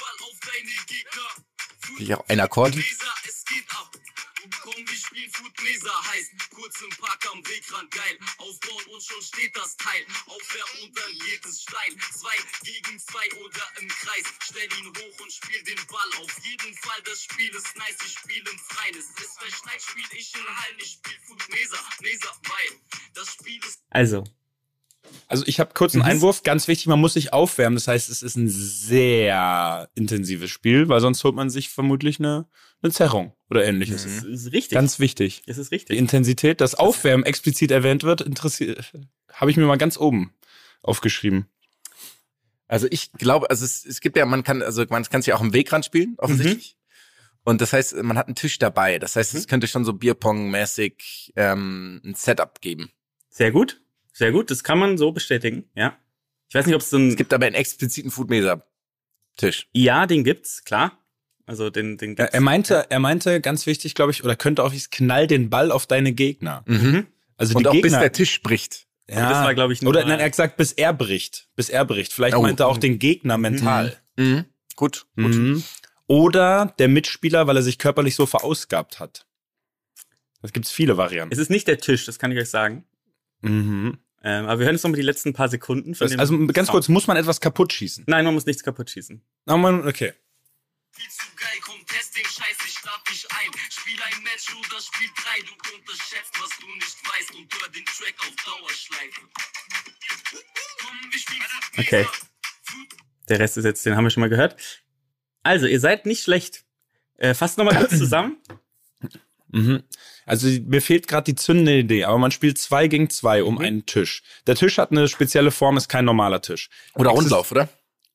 Ich auch ein Akkord. Mesa, es geht ab. Komm, wir spielen Food Mesa heißt kurz im Park am Wegrand geil. Aufbauen und schon steht das Teil. Aufwärm und dann geht es steil. Zwei gegen zwei oder im Kreis. Stell ihn hoch und spiel den Ball. Auf jeden Fall, das Spiel ist nice. Ich spiel im Freien. Es ist verschneit, spiel ich in Hallen. Ich spiel Food Mesa, Mesa, weil das Spiel ist. Also, Also ich habe kurz einen Einwurf, ganz wichtig, man muss sich aufwärmen. Das heißt, es ist ein sehr intensives Spiel, weil sonst holt man sich vermutlich eine, eine Zerrung oder ähnliches. es ist richtig. Ganz wichtig. es ist Die richtig. Intensität, das Aufwärmen explizit erwähnt wird, interessiert, habe ich mir mal ganz oben aufgeschrieben. Also ich glaube, also es, es gibt ja, man kann, also man kann es ja auch am Wegrand spielen, offensichtlich. Und das heißt, man hat einen Tisch dabei. Das heißt, es könnte schon so Bierpong-mäßig ähm, ein Setup geben. Sehr gut. Sehr gut. Das kann man so bestätigen, ja. Ich weiß nicht, ob es so ein... Es gibt aber einen expliziten Food-Mesa-Tisch. Ja, den gibt's, klar. Also den, den Er, gibt's. er meinte, er meinte, ganz wichtig, glaube ich, oder könnte auch, ich knall den Ball auf deine Gegner. Mhm. Also Und die auch bis Gegner, der Tisch bricht. ja, das war, glaub ich, nur oder mal- nein, er hat gesagt, bis er bricht, bis er bricht. Vielleicht Oh. meinte er auch den Gegner mental. Mhm. Gut, gut. Mhm. Oder der Mitspieler, weil er sich körperlich so verausgabt hat. Das gibt's viele Varianten. Es ist nicht der Tisch, das kann ich euch sagen. Mhm. Ähm, aber wir hören jetzt noch mal die letzten paar Sekunden. Von Das, dem also ganz Sound. kurz, muss man etwas kaputt schießen? Nein, man muss nichts kaputt schießen. Oh man, okay. Viel zu geil, komm, Testing, scheiß, ich lad dich ein. Spiel ein Match oder spiel drei, du unterschätzt, was du nicht weißt und hör den Track auf Dauerschleife. Komm, wir spielen Food Mesa. Okay. Der Rest ist jetzt, den haben wir schon mal gehört. Also, ihr seid nicht schlecht. Äh, fasst noch mal kurz zusammen. Mhm. Also mir fehlt gerade die zündende Idee, aber man spielt zwei gegen zwei um mhm. einen Tisch. Der Tisch hat eine spezielle Form, ist kein normaler Tisch. Oder Exist- Rundlauf, oder?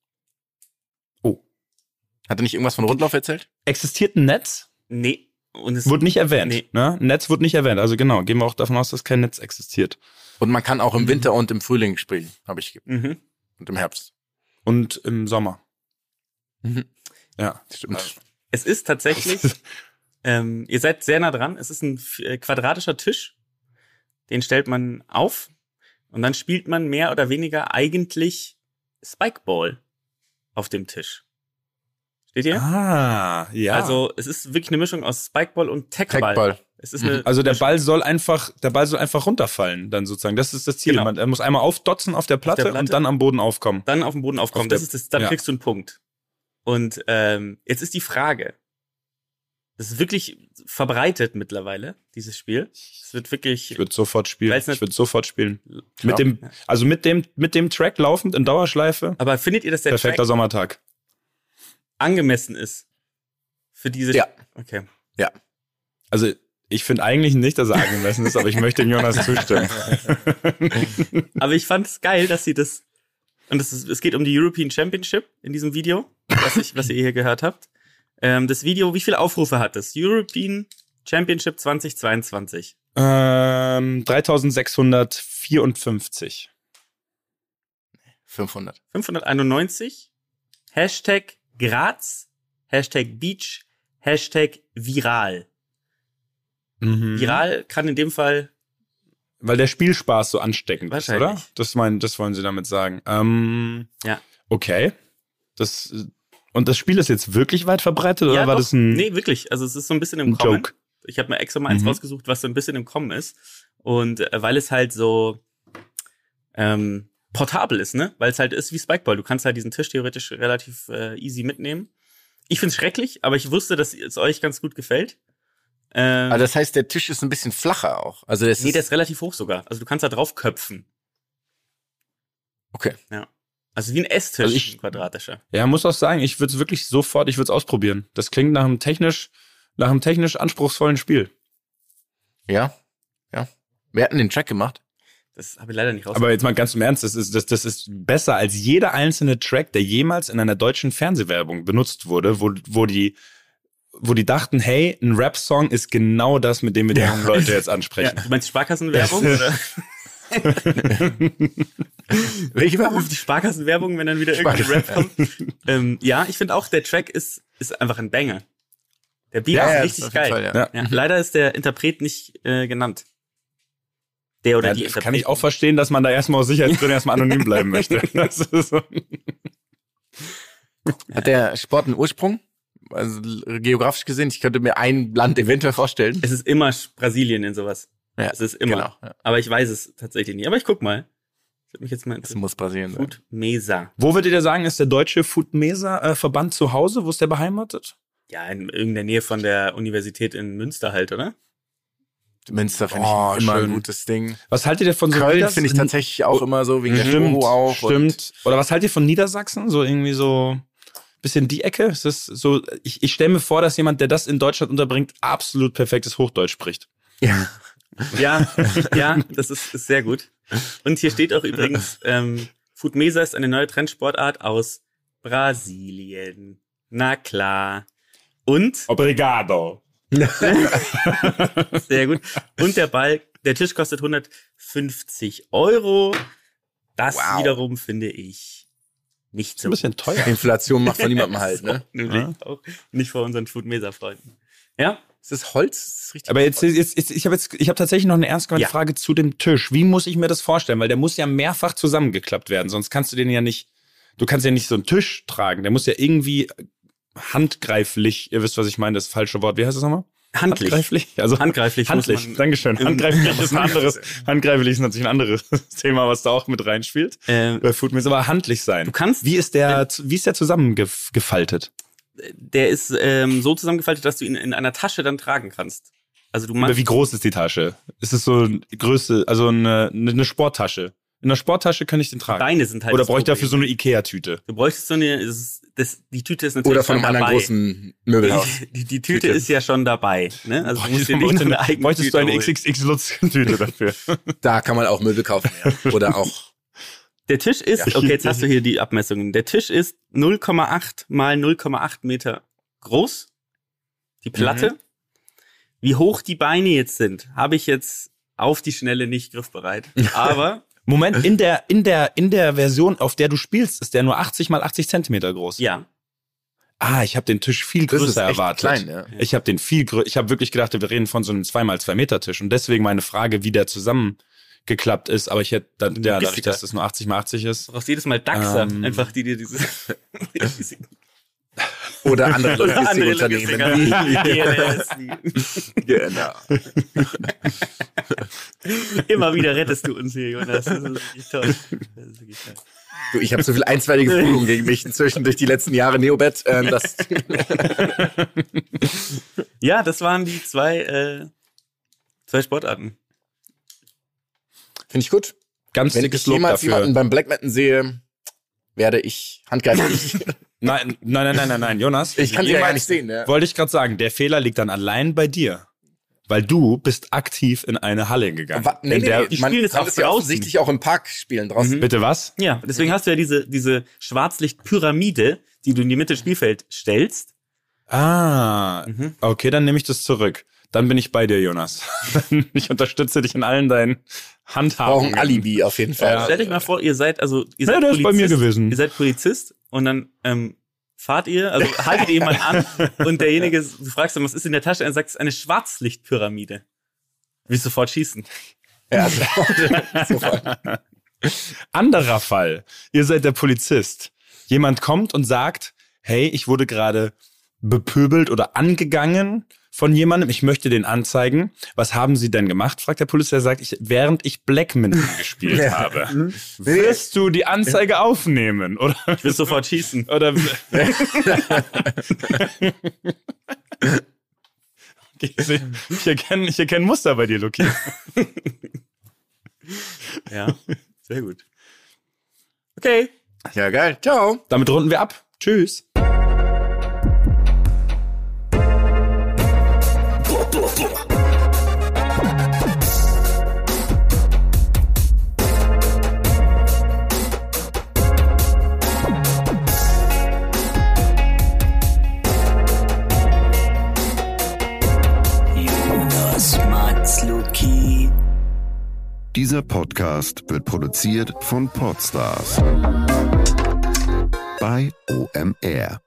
Oh. Hat er nicht irgendwas von Rundlauf erzählt? Existiert ein Netz? Nee. Und es Wurde nicht erwähnt. Nee. Ne? Netz wurde nicht erwähnt. Also genau, gehen wir auch davon aus, dass kein Netz existiert. Und man kann auch im Winter und im Frühling spielen, habe ich gegeben. Mhm. Und im Herbst. Und im Sommer. Mhm. Ja. Stimmt. Es ist tatsächlich, ähm, ihr seid sehr nah dran, es ist ein äh, quadratischer Tisch, den stellt man auf und dann spielt man mehr oder weniger eigentlich Spikeball auf dem Tisch. Steht ihr? Ah, ja. Also es ist wirklich eine Mischung aus Spikeball und Tagball. Tagball. Es ist eine Also der Ball soll einfach, der Ball soll einfach runterfallen, dann sozusagen. Das ist das Ziel. Genau. Man, er muss einmal aufdotzen auf der Platte, der Platte. und dann am Boden aufkommen. dann auf den Boden aufkommen. Auf der- Das ist das, dann ja. kriegst du einen Punkt. Und ähm, jetzt ist die Frage, das ist wirklich verbreitet mittlerweile, dieses Spiel. Es wird wirklich, Ich würde sofort spielen. Weil's nicht- Ich würde sofort spielen. Klar. Mit dem, also mit dem, mit dem Track laufend in Dauerschleife. aber findet ihr, dass der Perfekter Track Sommertag. angemessen ist für diese? Ja. Okay. Ja. Also ich finde eigentlich nicht, dass er angemessen ist, aber ich möchte dem Jonas zustimmen. Aber ich fand es geil, dass sie das, und es, ist, es geht um die European Championship in diesem Video, was, ich, was ihr hier gehört habt. Ähm, das Video, wie viele Aufrufe hat es? European Championship zwanzig zweiundzwanzig. ähm, dreitausendsechshundertvierundfünfzig. fünfhundert. fünfhunderteinundneunzig. Hashtag Graz. Hashtag Beach. Hashtag Viral. Mhm. Viral kann in dem Fall, Weil der Spielspaß so ansteckend ist, Wahrscheinlich. oder? Das meinen, das wollen sie damit sagen. Ähm, ja. okay. Das, und das Spiel ist jetzt wirklich weit verbreitet, oder ja, war doch. das ein, Nee, wirklich. Also es ist so ein bisschen im ein Kommen. Joke? Ich habe mir extra mal eins Mhm. rausgesucht, was so ein bisschen im Kommen ist. Und äh, weil es halt so ähm, portabel ist, ne? Weil es halt ist wie Spikeball. Du kannst halt diesen Tisch theoretisch relativ äh, easy mitnehmen. Ich find's schrecklich, aber ich wusste, dass es euch ganz gut gefällt. Ähm, Aber das heißt, der Tisch ist ein bisschen flacher auch. Also das nee, ist, der ist relativ hoch sogar. Also du kannst da drauf köpfen. okay. Ja. Also wie ein Esstisch, Also ich- ein quadratischer. Ja, muss auch sagen, ich würde es wirklich sofort, ich würde es ausprobieren. Das klingt nach einem technisch, nach einem technisch anspruchsvollen Spiel. Ja. Ja. Wir hatten den Track gemacht. Das habe ich leider nicht raus. Aber jetzt mal ganz im Ernst, das ist, das, das ist besser als jeder einzelne Track, der jemals in einer deutschen Fernsehwerbung benutzt wurde, wo, wo die, wo die dachten, hey, ein Rap-Song ist genau das, mit dem wir die Ja. jungen Leute jetzt ja, ansprechen. du meinst Sparkassenwerbung? Ja. Oder? Welche Werbung? Die Sparkassenwerbung, wenn dann wieder irgendein Rap kommt. ähm, ja, ich finde auch, der Track ist, ist einfach ein Banger. Der Beat Ja, ja, ist richtig auf jeden geil. Fall, ja. Ja. Ja, leider ist der Interpret nicht äh, genannt. Der oder Ja, die das Interpret. kann ich auch verstehen, dass man da erstmal aus Sicherheitsgründen erstmal anonym bleiben möchte. Das ist so. Hat der Sport einen Ursprung? Also geografisch gesehen, ich könnte mir ein Land eventuell vorstellen. Es ist immer Brasilien in sowas. Ja, Es ist immer. Genau. Ja. Aber ich weiß es tatsächlich nicht. Aber ich guck mal. Das würde mich jetzt mal Es interessieren. muss Brasilien sein. Food Mesa. Wo würdet ihr sagen, ist der deutsche Food Mesa äh, Verband zu Hause? Wo ist der beheimatet? Ja, in irgendeiner Nähe von der Universität in Münster halt, oder? Münster finde Oh, ich immer schön. ein gutes Ding. Was haltet ihr von so Köln Nieders- finde ich tatsächlich auch immer so, wegen der Stimmt, Storo auch. und- stimmt. Oder was haltet ihr von Niedersachsen? So irgendwie so bisschen die Ecke? Ist das so? Ich, ich stelle mir vor, dass jemand, der das in Deutschland unterbringt, absolut perfektes Hochdeutsch spricht. Ja. Ja, ja, das ist, ist sehr gut. Und hier steht auch übrigens, ähm, Food Mesa ist eine neue Trendsportart aus Brasilien. Na klar. Und, Obrigado. sehr gut. Und der Ball, der Tisch kostet hundertfünfzig Euro. Das Wow. wiederum finde ich nicht Ist so ein bisschen teuer. Inflation macht von niemandem halt, ne? Nämlich Ja. auch nicht vor unseren Food Mesa Freunden. Ja, Ist das Holz? Ist das richtig? Aber jetzt, jetzt, jetzt ich habe jetzt, ich habe tatsächlich noch eine ernst gemeinte Ja. Frage zu dem Tisch. Wie muss ich mir das vorstellen? Weil der muss ja mehrfach zusammengeklappt werden, sonst kannst du den ja nicht. Du kannst ja nicht so einen Tisch tragen. Der muss ja irgendwie handgreiflich. Ihr wisst, was ich meine. Das falsche Wort. Wie heißt das nochmal? handlich. Handgreiflich. Also Handgreiflich. muss handlich. man- Dankeschön. im- Handgreiflich ist ein anderes. Handgreiflich ist natürlich ein anderes Thema, was da auch mit reinspielt. Äh, Bei Food Mesa, aber handlich sein. du kannst, Wie ist der, wie ist der zusammengefaltet? der ist ähm, so zusammengefaltet, dass du ihn in einer Tasche dann tragen kannst. Also du Aber machst, wie groß ist die Tasche? Ist es so eine Größe, also eine, eine Sporttasche? In einer Sporttasche kann ich den tragen. Beine sind halt. Oder das brauche ich dafür so Problem. eine Ikea-Tüte? Du bräuchtest so eine, es ist das, die Tüte ist natürlich Oder von schon einem anderen dabei. großen Möbelhaus. Die, die, die Tüte Tüte. ist ja schon dabei. Ne? Also du musst dir nicht eine eigene Möchtest du Tüte eine holen. X X X-Lutz-Tüte dafür? Da kann man auch Möbel kaufen, ja. Oder auch. Der Tisch ist, Ja. okay, jetzt hast du hier die Abmessungen. Der Tisch ist null Komma acht mal null Komma acht Meter groß. Die Platte. Mhm. Wie hoch die Beine jetzt sind, habe ich jetzt auf die Schnelle nicht griffbereit. Aber Moment, in der, in der, in der Version, auf der du spielst, ist der nur achtzig mal achtzig Zentimeter groß. ja, Ah, ich habe den Tisch viel Das größer ist echt erwartet. klein, ja. Ich habe den viel größer, ich habe wirklich gedacht, wir reden von so einem zwei mal zwei Meter Tisch und deswegen meine Frage, wie der zusammengeklappt ist, aber ich hätte dann, ja, dadurch, dass das nur achtzig mal achtzig ist. du brauchst jedes Mal Dachser, Ähm. einfach die dir diese Oder andere oder andere Logistikunternehmen. Logistiker wie G L S, wie- Genau. Immer wieder rettest du uns hier, Jonas. Das ist wirklich toll. Das ist wirklich toll. Du, ich habe so viel einstweilige Fühlung gegen mich inzwischen durch die letzten Jahre Neobet. Ähm, das Ja, das waren die zwei, äh, zwei Sportarten. finde ich gut. Ganz Wenn dickes ich Lob jemals dafür. jemanden beim Blackmatten sehe, werde ich handgreiflich. Nein, nein, nein, nein, nein, nein, Jonas. Ich kann sie ja gar jemals- nicht sehen. Ja. Wollte ich gerade sagen, der Fehler liegt dann allein bei dir. Weil du bist aktiv in eine Halle gegangen. Wa- Nee, in nee, der, nee. die Man spielen jetzt kann auch es ja draußen. offensichtlich auch im Park spielen draußen. Bitte was? Ja, deswegen hast du ja diese, diese Schwarzlichtpyramide, die du in die Mitte des Spielfelds stellst. Ah, Mhm. okay, dann nehme ich das zurück. Dann bin ich bei dir, Jonas. Ich unterstütze dich in allen deinen Brauchen Handhabungen. ein Alibi auf jeden Fall. Ja. Stellt euch mal vor, ihr seid, also, ihr Ja, seid der ist bei mir gewesen. Ihr seid Polizist und dann, ähm, fahrt ihr, also haltet ihr jemanden an und derjenige, du fragst ihn, was ist in der Tasche? Und er sagt, es ist eine Schwarzlichtpyramide. Willst du sofort schießen? Ja, sofort. Anderer Fall. Ihr seid der Polizist. Jemand kommt und sagt, hey, ich wurde gerade bepöbelt oder angegangen von jemandem. Ich möchte den anzeigen. Was haben Sie denn gemacht? Fragt der Polizist. Er sagt, ich, während ich Blackminton gespielt Ja. habe. Wirst du die Anzeige aufnehmen? Oder? Ich will sofort schießen. Oder ich, ich erkenne ich erkenne Muster bei dir, Luki. Ja, sehr gut. Okay. Ja, geil. Ciao. Damit runden wir ab. Tschüss. Jonas Matzluki. Dieser Podcast wird produziert von Podstars bei O M R.